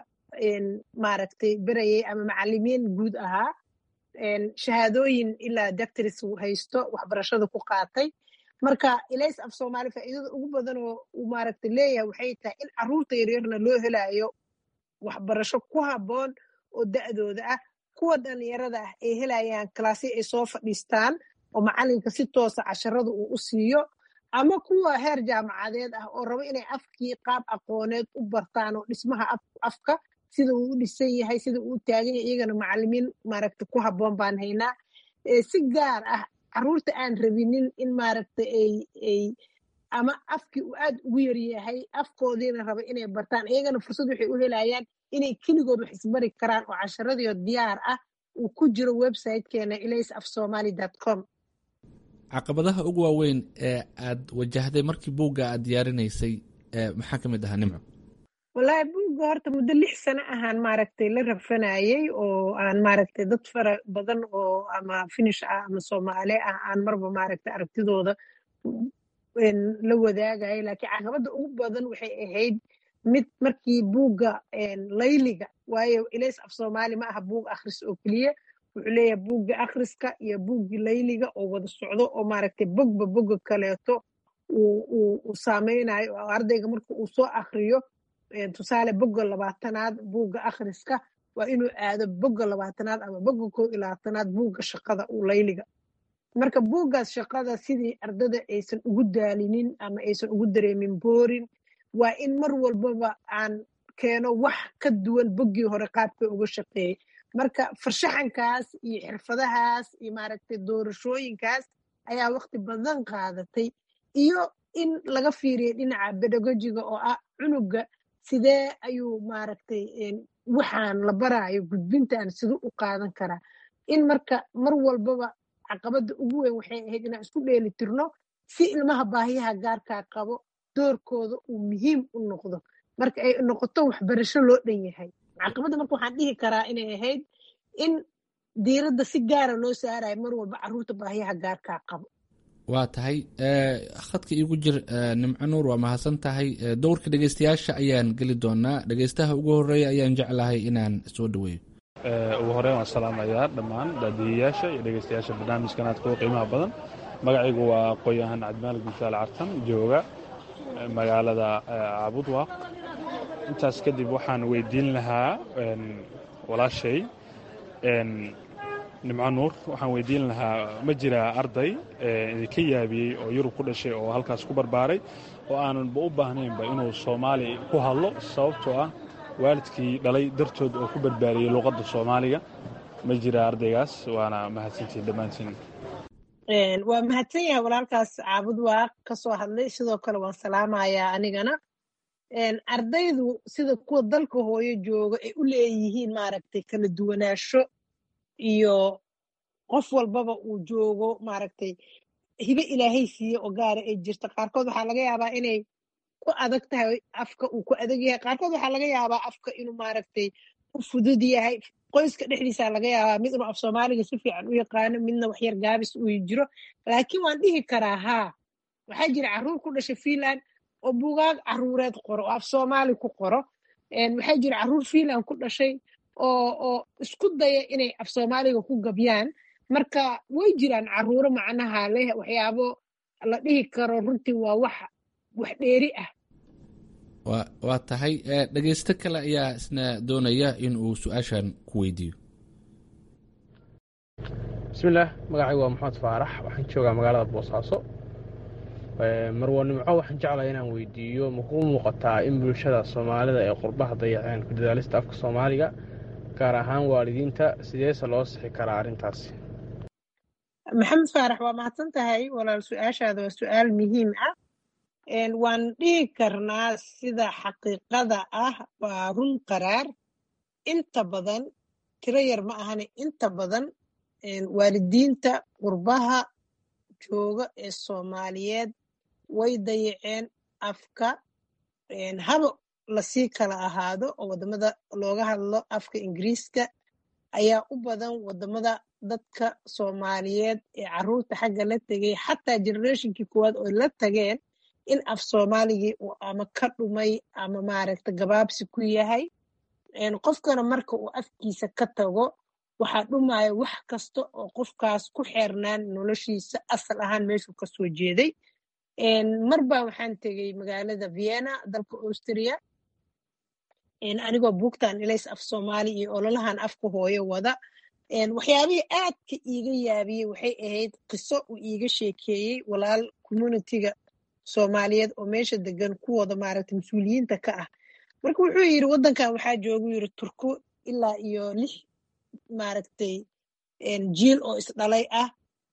maaragtay berayay ama macallimiin guud ahaa shahaadooyin ilaa doctors haysto waxbarashada ku qaatay marka ilays af soomaali faa'iidada ugu badan oo uu maaragtay leeyahay waxay tahay in carruurta yaryarna loo helayo waxbarasho ku habboon oo da'dooda ah kuwa dhallinyarada ah ay helayaan kalaasyo ay soo fadhiistaan oo macallinka si toosa casharada uu u siiyo ama kuwa heer jaamacadeed ah oo rabo inay afkii qaab aqooneed u bartaan oo dhismaha afka sida uu u dhisan yahay sida uu u taagan yahay iyagana macallimiin maaragta ku habboon baan haynaa si gaar ah carruurta aan rabinin in maaragta ay ay ama afkii uu aad ugu yaryahay afkoodiina raba inay bartaan iyagana fursad waxay u helayaan inay keligood wax isbari karaan oo casharadiio diyaar ah uu ku jiro websitekeena ilays af somali dot com caqabadaha ugu waaweyn ee aad wajahday markii buugga aad diyaarinaysay maxaa ka mid ahaa nimco wallaahi buugga horta muddo lix sano ahaan maaragtay la rafanayey oo aan maaragtay dad fara badan oo ama finish ah ama soomaali ah aan marba maaragtay aragtidooda la wadaagayay laakiin caqabadda ugu badan waxay ahayd mid markii buugga layliga waayo ilays af soomaali ma aha buug akhris oo keliya wuxuu leeyahay buugga akhriska iyo buuggi layliga oo wada socdo oo maaragtay bogba bogga kaleeto uu saameynayo oo ardayga marka uu soo akhriyo tusaale bogga labaatanaad buugga akhriska waa inuu aado bogga labaatanaad ama bogga kow iyo labaatanaad buugga shaqada uu layliga marka buuggaas shaqada sidii ardada aysan ugu daalinin ama aysan ugu dareemin boorin waa in mar walbaba aan keeno wax ka duwan boggii hore qaabka uga shaqeeyey marka farshaxankaas iyo xirfadahaas iyo maaragtay doorashooyinkaas ayaa waqti badan qaadatay iyo in laga fiiriyo dhinaca bedagojiga oo ah cunuga sidee ayuu maaragtay waxaan la baraayo gudbintaan siduu u qaadan karaa in marka mar walbaba caqabadda ugu weyn waxay ahayd inaan isku dheeli tirno si ilmaha baahiyaha gaarkaa qabo doorkooda uu muhiim u noqdo marka ay noqoto waxbarasho loo dhan yahay caqabadda marka waxaan dhihi karaa inay ahayd in diiradda si gaara loo saarayo mar walba carruurta baahiyaha gaarkaa qabo waa tahay khadka iigu jir nimco nuur waa mahadsan tahay. dowrka dhegeystayaasha ayaan geli doonaa. dhegeystaha ugu horeeya ayaan jeclahay inaan soo dhaweeyo. ugu horeyn waan salaamayaa dhammaan daadiyayaasha iyo dhegeystayaasha barnaamijkan aad kuwa qiimaha badan. magacaygu waa aqoon-yahan cabdimaalig gusaale cartan, jooga magaalada caabudwaaq. intaas kadib waxaan weydiin lahaa walaashay nimco nuur, waxaan weydiin lahaa ma jiraa arday idinka yaabiyey oo yurub ku dhashay oo halkaas ku barbaaray oo aananba u baahnaynba inuu soomaali ku hadlo sababtoo ah waalidkii dhalay dartood oo ku barbaariyey luuqadda soomaaliga? ma jiraa ardaygaas? waana mahadsantihiin dhammaantiin. waa mahadsan yahay walaalkaas caabudwaaq ka soo hadlay. sidoo kale waan salaamayaa anigana. ardaydu sida kuwa dalka hooyo jooga ay u leeyihiin maaragtay kala duwanaansho iyo qof walbaba uu joogo maaragtay hibe ilaahay siiye oo gaara ay jirto. qaarkood waxaa laga yaabaa inay ku adag tahay afka uu ku adag yahay, qaarkood waxaa laga yaabaa afka inuu maaragtay u fudud yahay. qoyska dhexdiisa laga yaabaa mid inuu af soomaaliga si fiican u yaqaano, midna waxyar gaabis uu jiro. laakiin waan dhihi karaa haa, waxaa jira carruur ku dhashay Finland oo buugaag carruureed qoro oo af soomaali ku qoro. waxaa jira carruur Finland ku dhashay oo oo isku daya inay af soomaaliga ku gabyaan. marka way jiraan carruuro macnaha leh waxyaabo la dhihi karo runtii waa wax wax dheeri ah. waa tahay. dhegeysto kale ayaa isna doonaya in uu su-aashan ku weydiiyo. bismillaah, magacaygu waa maxamed faarax, waxaan joogaa magaalada boosaaso. marwo nimco, waxaan jeclaya inaan weydiiyo ma kuu muuqataa in bulshada soomaalida ee qurbaha dayaceen ku dadaalista afka soomaaliga, gaar ahaan waalidiinta, sideese loo sixi karaa arrintaasi? maxamed faarax, waa mahadsan tahay walaal. su-aashaada waa su-aal muhiim ah. waan dhihi karnaa sida xaqiiqada ah waa run qaraar. inta badan, tiro yar ma ahane, inta badan waalidiinta qurbaha jooga ee soomaaliyeed way dayaceen afka. haba lasii kala ahaado oo wadamada looga hadlo afka ingiriiska ayaa u badan wadamada dadka soomaaliyeed ee carruurta xagga la tegay, xataa generationkii koowaad oo la tageen in af soomaaligii uu ama ka dhumay ama maaragta gabaabsi ku yahay. qofkana marka uu afkiisa ka tago waxaa dhumaya wax kasta oo qofkaas ku xeernaan noloshiisa asal ahaan meeshuu ka soo jeeday. marbaa waxaan tegey magaalada Vienna dalka Austria anigoo buugtaan ilays af soomaali iyo ololahan afka hooyo wada. waxyaabihii aadka iiga yaabiyey waxay ahayd qiso uu iiga sheekeeyey walaal communitiga soomaaliyeed oo meesha degan kuwooda maaragtay mas-uuliyiinta ka ah. marka wuxuu yidhi waddankan waxaa joogu yidhi turku ilaa iyo lix maaragtay jiil oo isdhalay ah.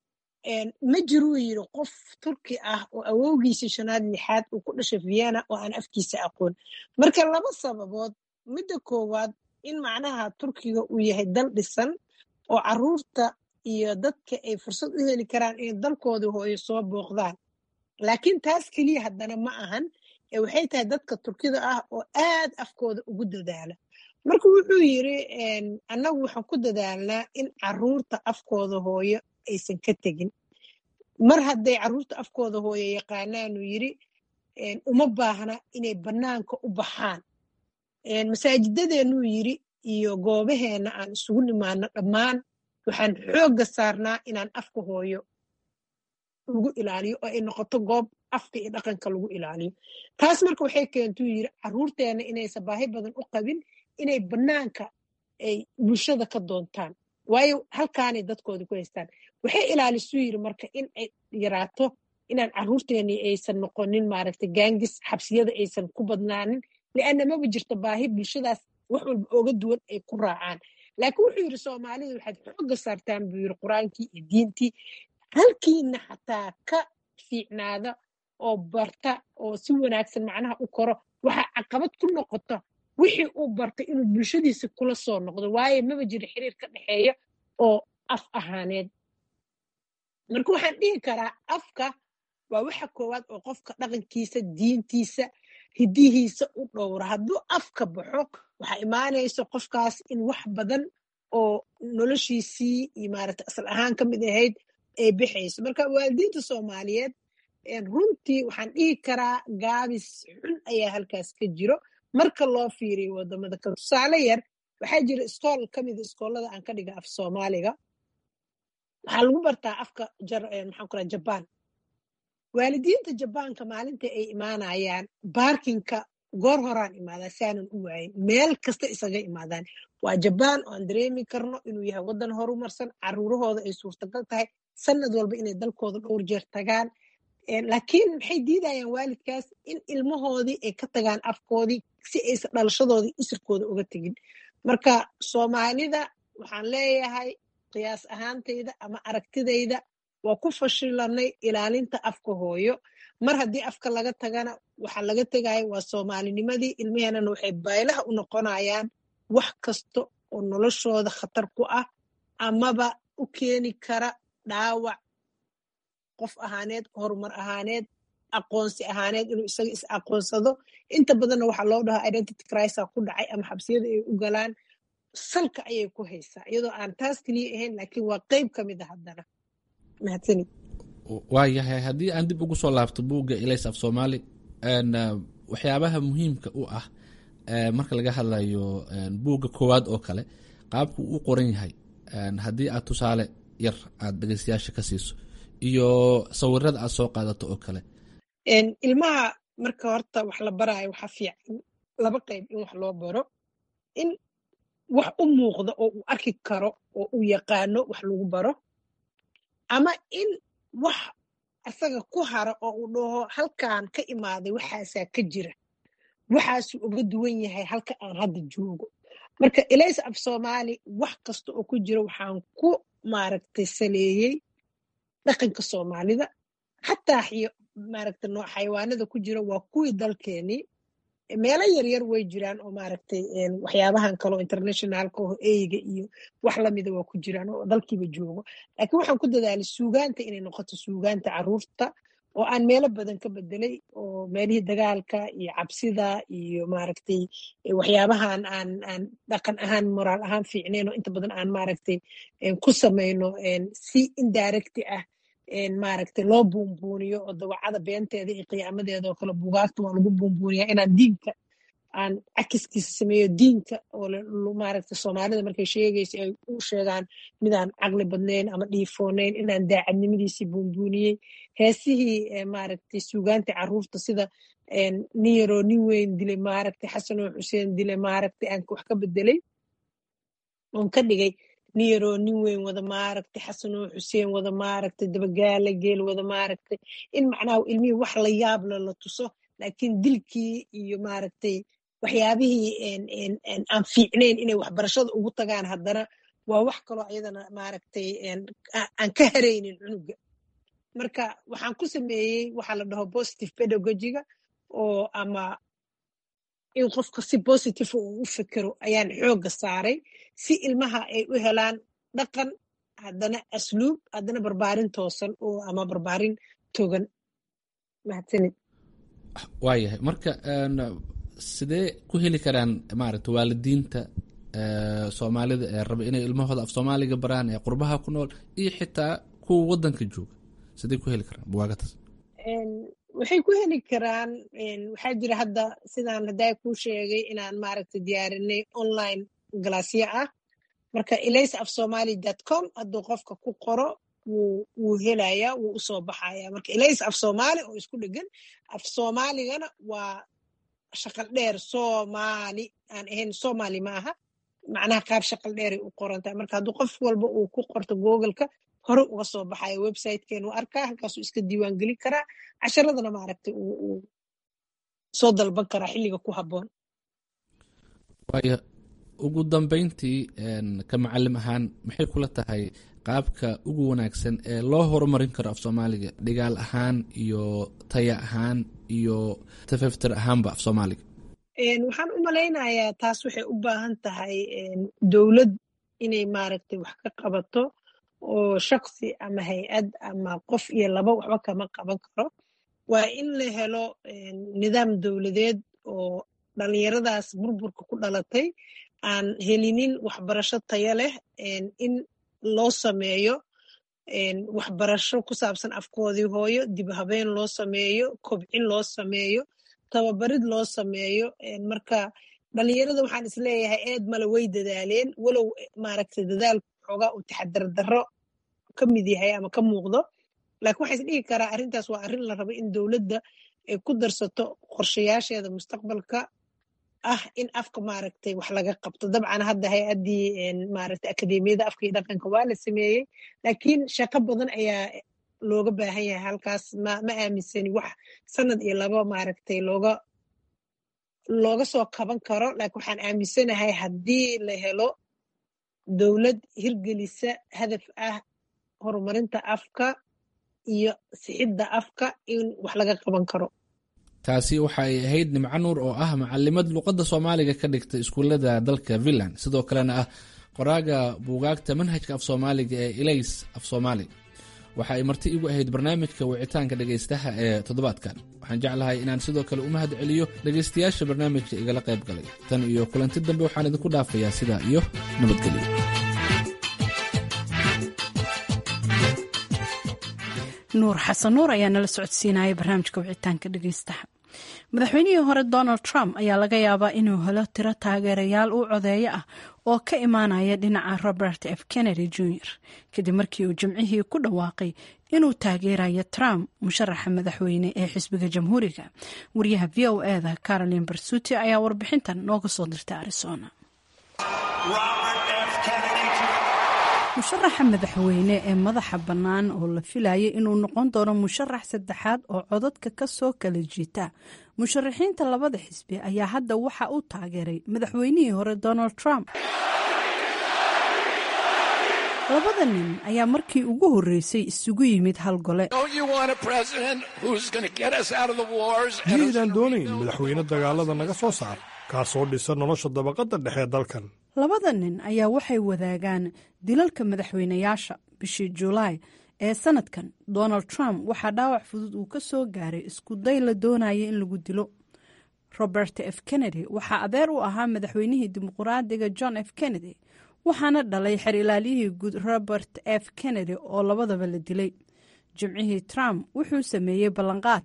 ma jiruu yidhi qof turki ah oo awowgiisa shanaad lixaad uu ku dhashay Vienna oo aan afkiisa aqoon. marka laba sababood. midda koowaad in macnaha turkiga uu yahay dal dhisan oo carruurta iyo dadka ay fursad u heli karaan inay dalkooda hooyo soo booqdaan. laakiin taas keliya haddana ma ahan ee waxay tahay dadka turkida ah oo aad afkooda ugu dadaala. marka wuxuu yidhi annagu waxaan ku dadaalnaa in carruurta afkooda hooyo aysan ka tegin. mar hadday carruurta afkooda hooyo yaqaanaanuu yidhi uma baahna inay bannaanka u baxaan. masaajidadeenuu yidhi iyo goobaheenna aan isugu nimaano dhammaan waxaan xoogga saarnaa inaan afka hooyo lagu ilaaliyo oo ay noqoto goob afka iyo dhaqanka lagu ilaaliyo. taas marka waxay keentuu yidhi carruurteenna inaysan baahi badan u qabin inay bannaanka ay bulshada ka doontaan, waayo halkaanay dadkooda ku haystaan. waxay ilaalisuu yidhi marka in ay yaraato inaan carruurteennii aysan noqonin maaragtay gaangis, xabsiyada aysan ku badnaanin, lianna maba jirto baahi bulshadaas wax walba ooga duwan ay ku raacaan. laakiin wuxuu yidhi soomaalida waxaad xoogga saartaan buu yidhi qur-aankii iyo diintii, halkiina xataa ka fiicnaada oo barta oo si wanaagsan macnaha u koro. waxaa caqabad ku noqoto wixii uu bartay inuu bulshadiisa kula soo noqdo, waayo maba jiro xiriir ka dhexeeya oo af ahaaneed. marka waxaan dhihi karaa afka waa waxa koowaad oo qofka dhaqankiisa, diintiisa, hidihiisa u dhowra. hadduu afka baxo waxaa imaanaysa qofkaas in wax badan oo noloshiisii iyo maaragta asal ahaan ka mid ahayd ay bixayso. Marka waalidiinta Soomaaliyeed runtii waxaan dhihi karaa gaabis xun ayaa halkaas ka jiro marka loo fiiriyo wadamada kale. Tusaale yar waxaa jira iskool ka mid iskoolada aan ka dhiga af Soomaaliga waxaa lagu bartaa afka maxaan ku rahaa Jabaan. waalidiinta Jabaanka maalinta ay imaanayaan baarkinka goor horaan imaadaa saanan u waayin meel kasta isaga imaadaan. waa Jabaan oo aan dareemi karno inuu yahay wadan horumarsan, caruurahooda ay suurtagal tahay sanad walba inay dalkooda dhowr jeer tagaan. laakiin maxay diidayaan waalidkaas in ilmahoodii ay ka tagaan afkoodii si aysan dhalashadoodii isirkooda uga tegin. marka Soomaalida waxaan leeyahay qiyaas ahaantayda ama aragtidayda waa ku fashilanay ilaalinta afka hooyo. mar haddii afka laga tagana waxa laga tegayo waa Soomaalinimadii. ilmaheenana waxay baylaha u noqonayaan wax kasta oo noloshooda khatar ku ah amaba u keeni kara dhaawac qof ahaaneed, horumar ahaaneed, aqoonsi ahaaneed inuu isaga is aqoonsado. inta badanna waxaa loo dhahaa identity crisis ku dhacay ama xabsiyada ay u galaan salka ayay ku haysaa iyadoo aan taas keliya ahayn laakiin waa qayb ka mid a haddana. mahadsanid. waayahay haddii aan dib ugu soo laabto buugga Ilays af Soomaali waxyaabaha muhiimka u ah marka laga hadlayo buugga koowaad oo kale qaabku u qoran yahay haddii aad tusaale yar aad dhegeystayaasha ka siiso iyo sawirada aad soo qaadato oo kale. ilmaha marka horta wax la baraayo waxaa fiican laba qayb in wax loo baro, in wax u muuqda oo uu arki karo oo uu yaqaano wax lagu baro, ama in wax asaga ku haro oo uu dhaho halkaan ka imaaday waxaasaa ka jira, waxaasuu uga duwan yahay halka aan hadda joogo. marka Ilays af Soomaali wax kasta oo ku jira waxaan ku maaragtay saleeyey dhaqanka Soomaalida. xataa maaragtay nooc xayawaanada ku jira waa kuwii dalkeenii. meelo yaryar way jiraan oo maaragtay waxyaabahan kaloo internationalka oo eyga iyo wax lamida waa ku jiraan oo dalkiiba joogo. laakiin waxaan ku dadaalay suugaanta inay noqoto suugaanta caruurta oo aan meelo badan ka bedelay oo meelihii dagaalka iyo cabsida iyo maaragtay waxyaabahan aan aan dhaqan ahaan moraal ahaan fiicneen oo inta badan aan maaragtay ku samayno si indirect ah maaragtay loo buunbuuniyo oo dawacada beenteeda iyo qiyaamadeeda oo kale buugaagta waa lagu buunbuuniyaa inaan diinka aan cakiskiisa sameeyo diinka oo maaragtay Soomaalida markay sheegayso ay u sheegaan midaan caqli badnayn ama dhiifoonayn inaan daacadnimadiisii buunbuuniyey. heesihii maaragtay suugaanta caruurta sida nin yaroo nin weyn dilay maaragtay xasan oo xuseen dilay maaragtay aan wax ka bedelay oon ka dhigay nin yaroo nin weyn wada maaragtay xasan oo xuseen wada maaragtay dabagaala geel wada maaragtay in macnaha ilmihii wax la yaab la la tuso laakiin dilkii iyo maaragtay waxyaabihii aan fiicnayn inay waxbarashada ugu tagaan haddana waa wax kaloo ayadana maaragtay aan ka haraynin cunuga. marka waxaan ku sameeyey waxaa la dhaho positive pedagogiga oo ama in qofka si positive uu u fikiro ayaan xooga saaray si ilmaha ay u helaan dhaqan haddana asluub haddana barbaarin toosan oo ama barbaarin togan. mahadsanid. waayahay marka sidee ku heli karaan maaragta waalidiinta Soomaalida ee raba inay ilmahooda af Soomaaliga baraan ee qurbaha ku nool iyo xitaa kuwa wadanka jooga sidee ku heli karaan buugaagtaas? waxay ku heli karaan waxaa jira hadda sidaan haddaa kuu sheegay inaan maaragtay diyaarinay online galaasyo ah. marka ilays af somali dot com hadduu qofka ku qoro wuu wuu helayaa wuu usoo baxayaa. marka ilays af Soomaali oo isku dhegan af Soomaaligana waa shaqal dheer Soomaali aan ahayn Soomaali maaha macnaha qaab shaqal dheeray u qorantahay. marka hadduu qof walba uu ku qorto googleka hore uga soo baxaya websitekeenu arkaa halkaasuu iska diiwaan gelin karaa casharadana maaragtay uu soo dalban karaa xilliga ku habboon. waayo ugu dambeyntii ka macalim ahaan maxay kula tahay qaabka ugu wanaagsan ee loo horumarin karo af Soomaaliga dhigaal ahaan iyo taya ahaan iyo tafaftir ahaanba af Soomaaliga? waxaan u malaynayaa taas waxay u baahan tahay dowlad inay maaragtay wax ka qabato oo shaksi ama hay-ad ama qof iyo laba waxba kama qaban karo. waa in la helo nidaam dowladeed oo dhalinyaradaas burburka ku dhalatay aan helinin waxbarasho tayo leh in loo sameeyo waxbarasho ku saabsan afkoodii hooyo dib habeen loo sameeyo kobcin loo sameeyo tababarid loo sameeyo marka dhalinyarada waxaan isleeyahay eed male way dadaaleen walow maaragtay dadaal xoogaa uu taxadar darro ka mid yahay ama ka muuqdo laakiin waxaa isdhigi karaa arrintaas waa arrin la rabo in dowladda ay ku darsato qorshayaasheeda mustaqbalka ah in afka maaragtay wax laga qabto dabcan hadda hay-addii maaragtay akademiyada afka iyo dhaqanka waa la sameeyey laakiin shaqo badan ayaa looga baahan yahay halkaas ma ma aaminsani wax sanad iyo laba maaragtay looga looga soo kaban karo laakiin waxaan aaminsanahay haddii la helo dowlad hirgelisa hadaf ah horumarinta afka iyo sixidda afka in wax laga qaban karo taasi waxa ay ahayd nimco nuur oo ah macalimad luqadda soomaaliga ka dhigta iskuullada dalka finland sidoo kalena ah qoraaga buugaagta manhajka af soomaaliga ee ilays af soomaali waxa ay marti igu ahayd barnaamijka wicitaanka dhegaystaha ee toddobaadkan waxaan jeclahay inaan sidoo kale u mahad celiyo dhegaystayaasha barnaamijka igala qayb galay tan iyo kulanti dambe waxaan idinku dhaafayaa sidaa iyo nabadgelyo nuur xasan nuur ayaa nala socodsiinaya barnaamijka wicitaanka dhegaystaha madaxweynihii hore donald trump ayaa laga yaabaa inuu helo tiro taageerayaal u codeeyo ah oo ka imaanaya dhinaca robert f kennedy junior kadib markii uu jimcihii ku dhawaaqay inuu taageerayo trump musharaxa madaxweyne ee xisbiga jamhuuriga wariyaha v o eda caroline barsuti ayaa warbixintan nooga soo dirtay arizona musharaxa madaxweyne ee madaxa bannaan oo la filayay inuu noqon doono musharax saddexaad oo codadka ka soo kala jiita musharaxiinta labada xisbi ayaa hadda waxa uu taageeray madaxweynihii hore donald trump labada nin ayaa markii ugu horreysay isugu yimid hal gole miyaydaan doonayn madaxweyne dagaalada naga soo saar kaasoo dhisa nolosha dabaqadda dhexe dalkan labada nin ayaa waxay wadaagaan dilalka madaxweynayaasha bishii julaay ee sanadkan donald trump waxaa dhaawac fudud uu ka soo gaaray isku day la doonaya in lagu dilo robert f kennedy waxaa adeer u ahaa madaxweynihii dimuqraadiga john f kennedy waxaana dhalay xer ilaaliyihii guud robert f kennedy oo labadaba la dilay jimcihii trump wuxuu sameeyey ballanqaad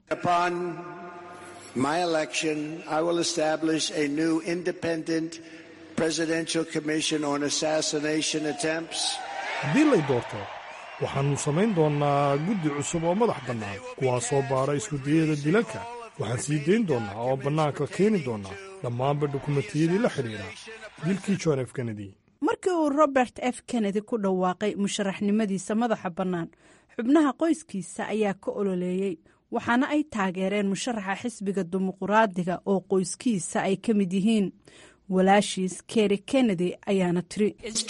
my election, I will establish a new independent presidential commission on assassination attempts. haddii lay doorto waxaannu samayn doonnaa guddi cusub oo madax bannaan kuwaasoo baara iskudayada dilalka waxaan sii dayn doonnaa oo bannaanka keeni doonnaa dhammaanba dukumentiyadii la xidhiidha dilkii john f kennedy markii uu robert f kennedy ku dhawaaqay musharaxnimadiisa madaxa bannaan xubnaha qoyskiisa ayaa ka ololeeyey waxaana ay taageereen musharaxa xisbiga dimuqraadiga oo qoyskiisa ay ka mid yihiin walaashiis keri kennedy ayaana tiri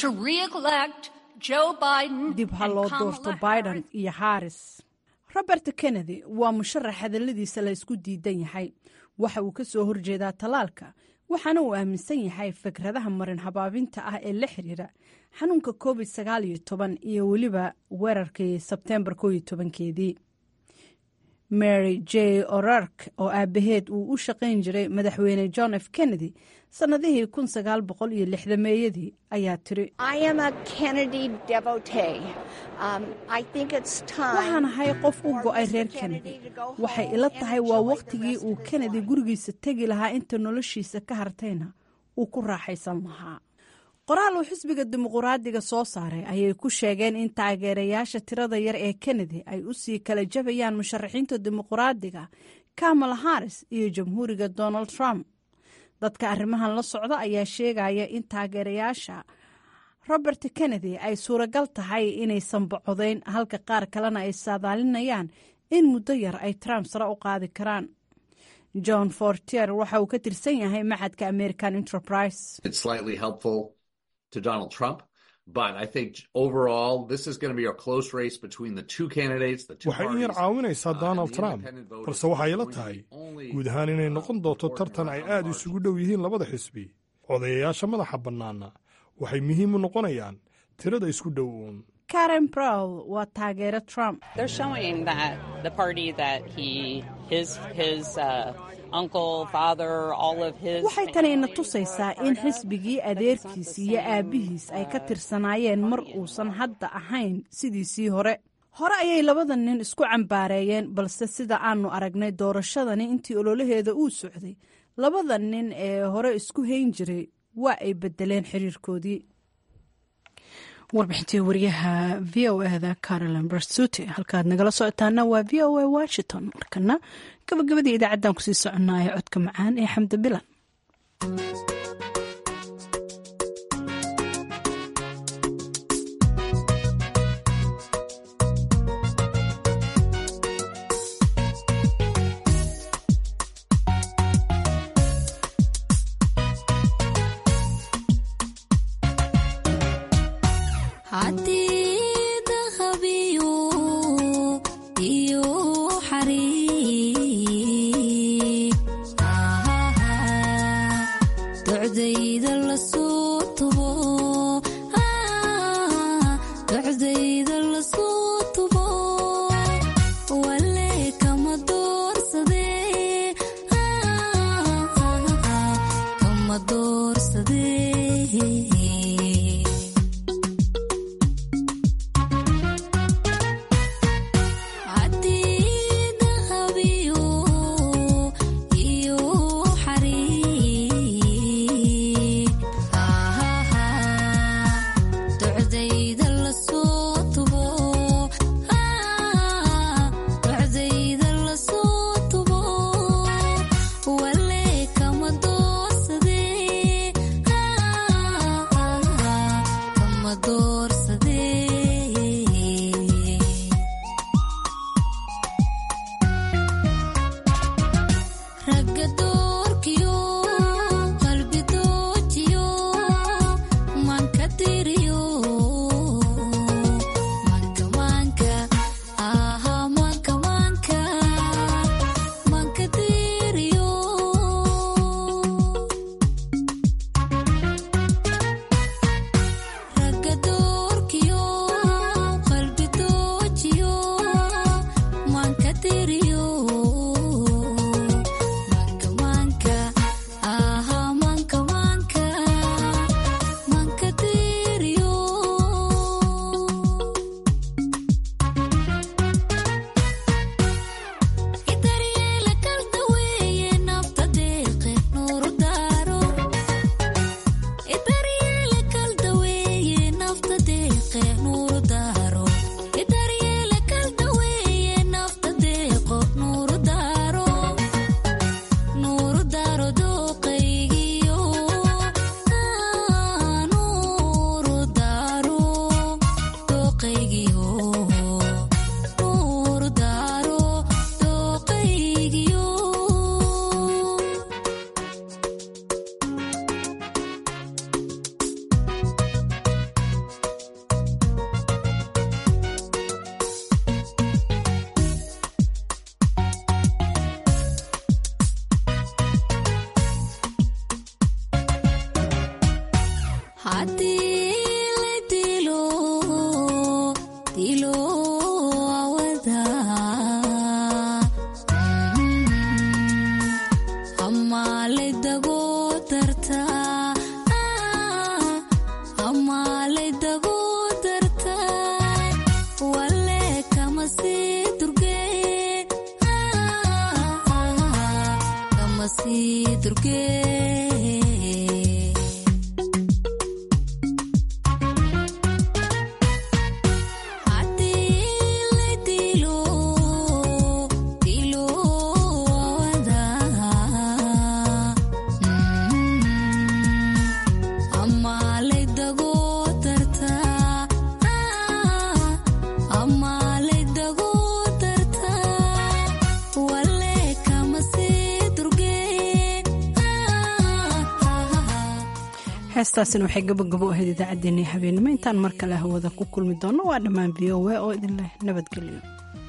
dib ha loo doorto biden iyo harris robert kennedy waa musharax hadalladiisa la isku diidan yahay waxa uu ka soo horjeedaa talaalka waxaana uu aaminsan yahay fikradaha marin habaabinta ah ee la xiriira xanuunka covid sagaal iyo toban iyo weliba weerarkii sebtembar koo iyo tobankeedii mary j o'rark oo aabaheed uu u shaqayn jiray madaxweyne john f kennedy sannadihii kun sagaal boqol iyo lixdameeyadii ayaa tiri waxaan ahay qof u go'ay reer kennedy waxay ila tahay waa wakhtigii uu kennedy gurigiisa tegi lahaa inta noloshiisa ka hartayna uu ku raaxaysan lahaa qoraal uu xisbiga dimuqraadiga soo saaray ayay ku sheegeen in taageerayaasha tirada yar ee kennedy ay u sii kala jabayaan musharaxiinta dimuqraadiga kamala harris iyo jamhuuriga donald trump dadka arrimahan la socda ayaa sheegaya in taageerayaasha robert kennedy ay suuragal tahay inaysan bocodayn halka qaar kalena ay saadaalinayaan in muddo yar ay trump sare u qaadi karaan john fortier waxa uu ka tirsan yahay maxadka american enterprise to Donald Trump, but I think overall this is going to be a close race between the two candidates, the two waxay in yar caawinaysaa donald trump balse waxay ila tahay guud ahaan inay noqon doonto tartan ay aad isugu dhow yihiin labada xisbi codayayaasha madaxa bannaana waxay muhiim u noqonayaan tirada isku dhow uun karen browl waa taageero trump they're showing that the party that he his his uh, waxay tani ina tusaysaa in xisbigii adeerkiis iyo aabbihiis ay ka tirsanaayeen mar uusan hadda ahayn sidiisii hore hore ayay labada nin isku cambaareeyeen balse sida aanu aragnay doorashadani intii ololaheeda uu socday labada nin ee hore isku hayn jiray waa ay bedeleen xiriirkoodii warbixintii wariyaha v o eda caroline bersuti halkaad nagala socotaana waa v o a washington markana gabagabadii idaacaddaan kusii soconaayo codka macaan ee xamdi bilan heestaasina waxay gabagabo ahayd idaacaddeenii habeenimo intaan mar kale hawada ku kulmi doonno waa dhammaan v o a oo idin leh nabadgelyo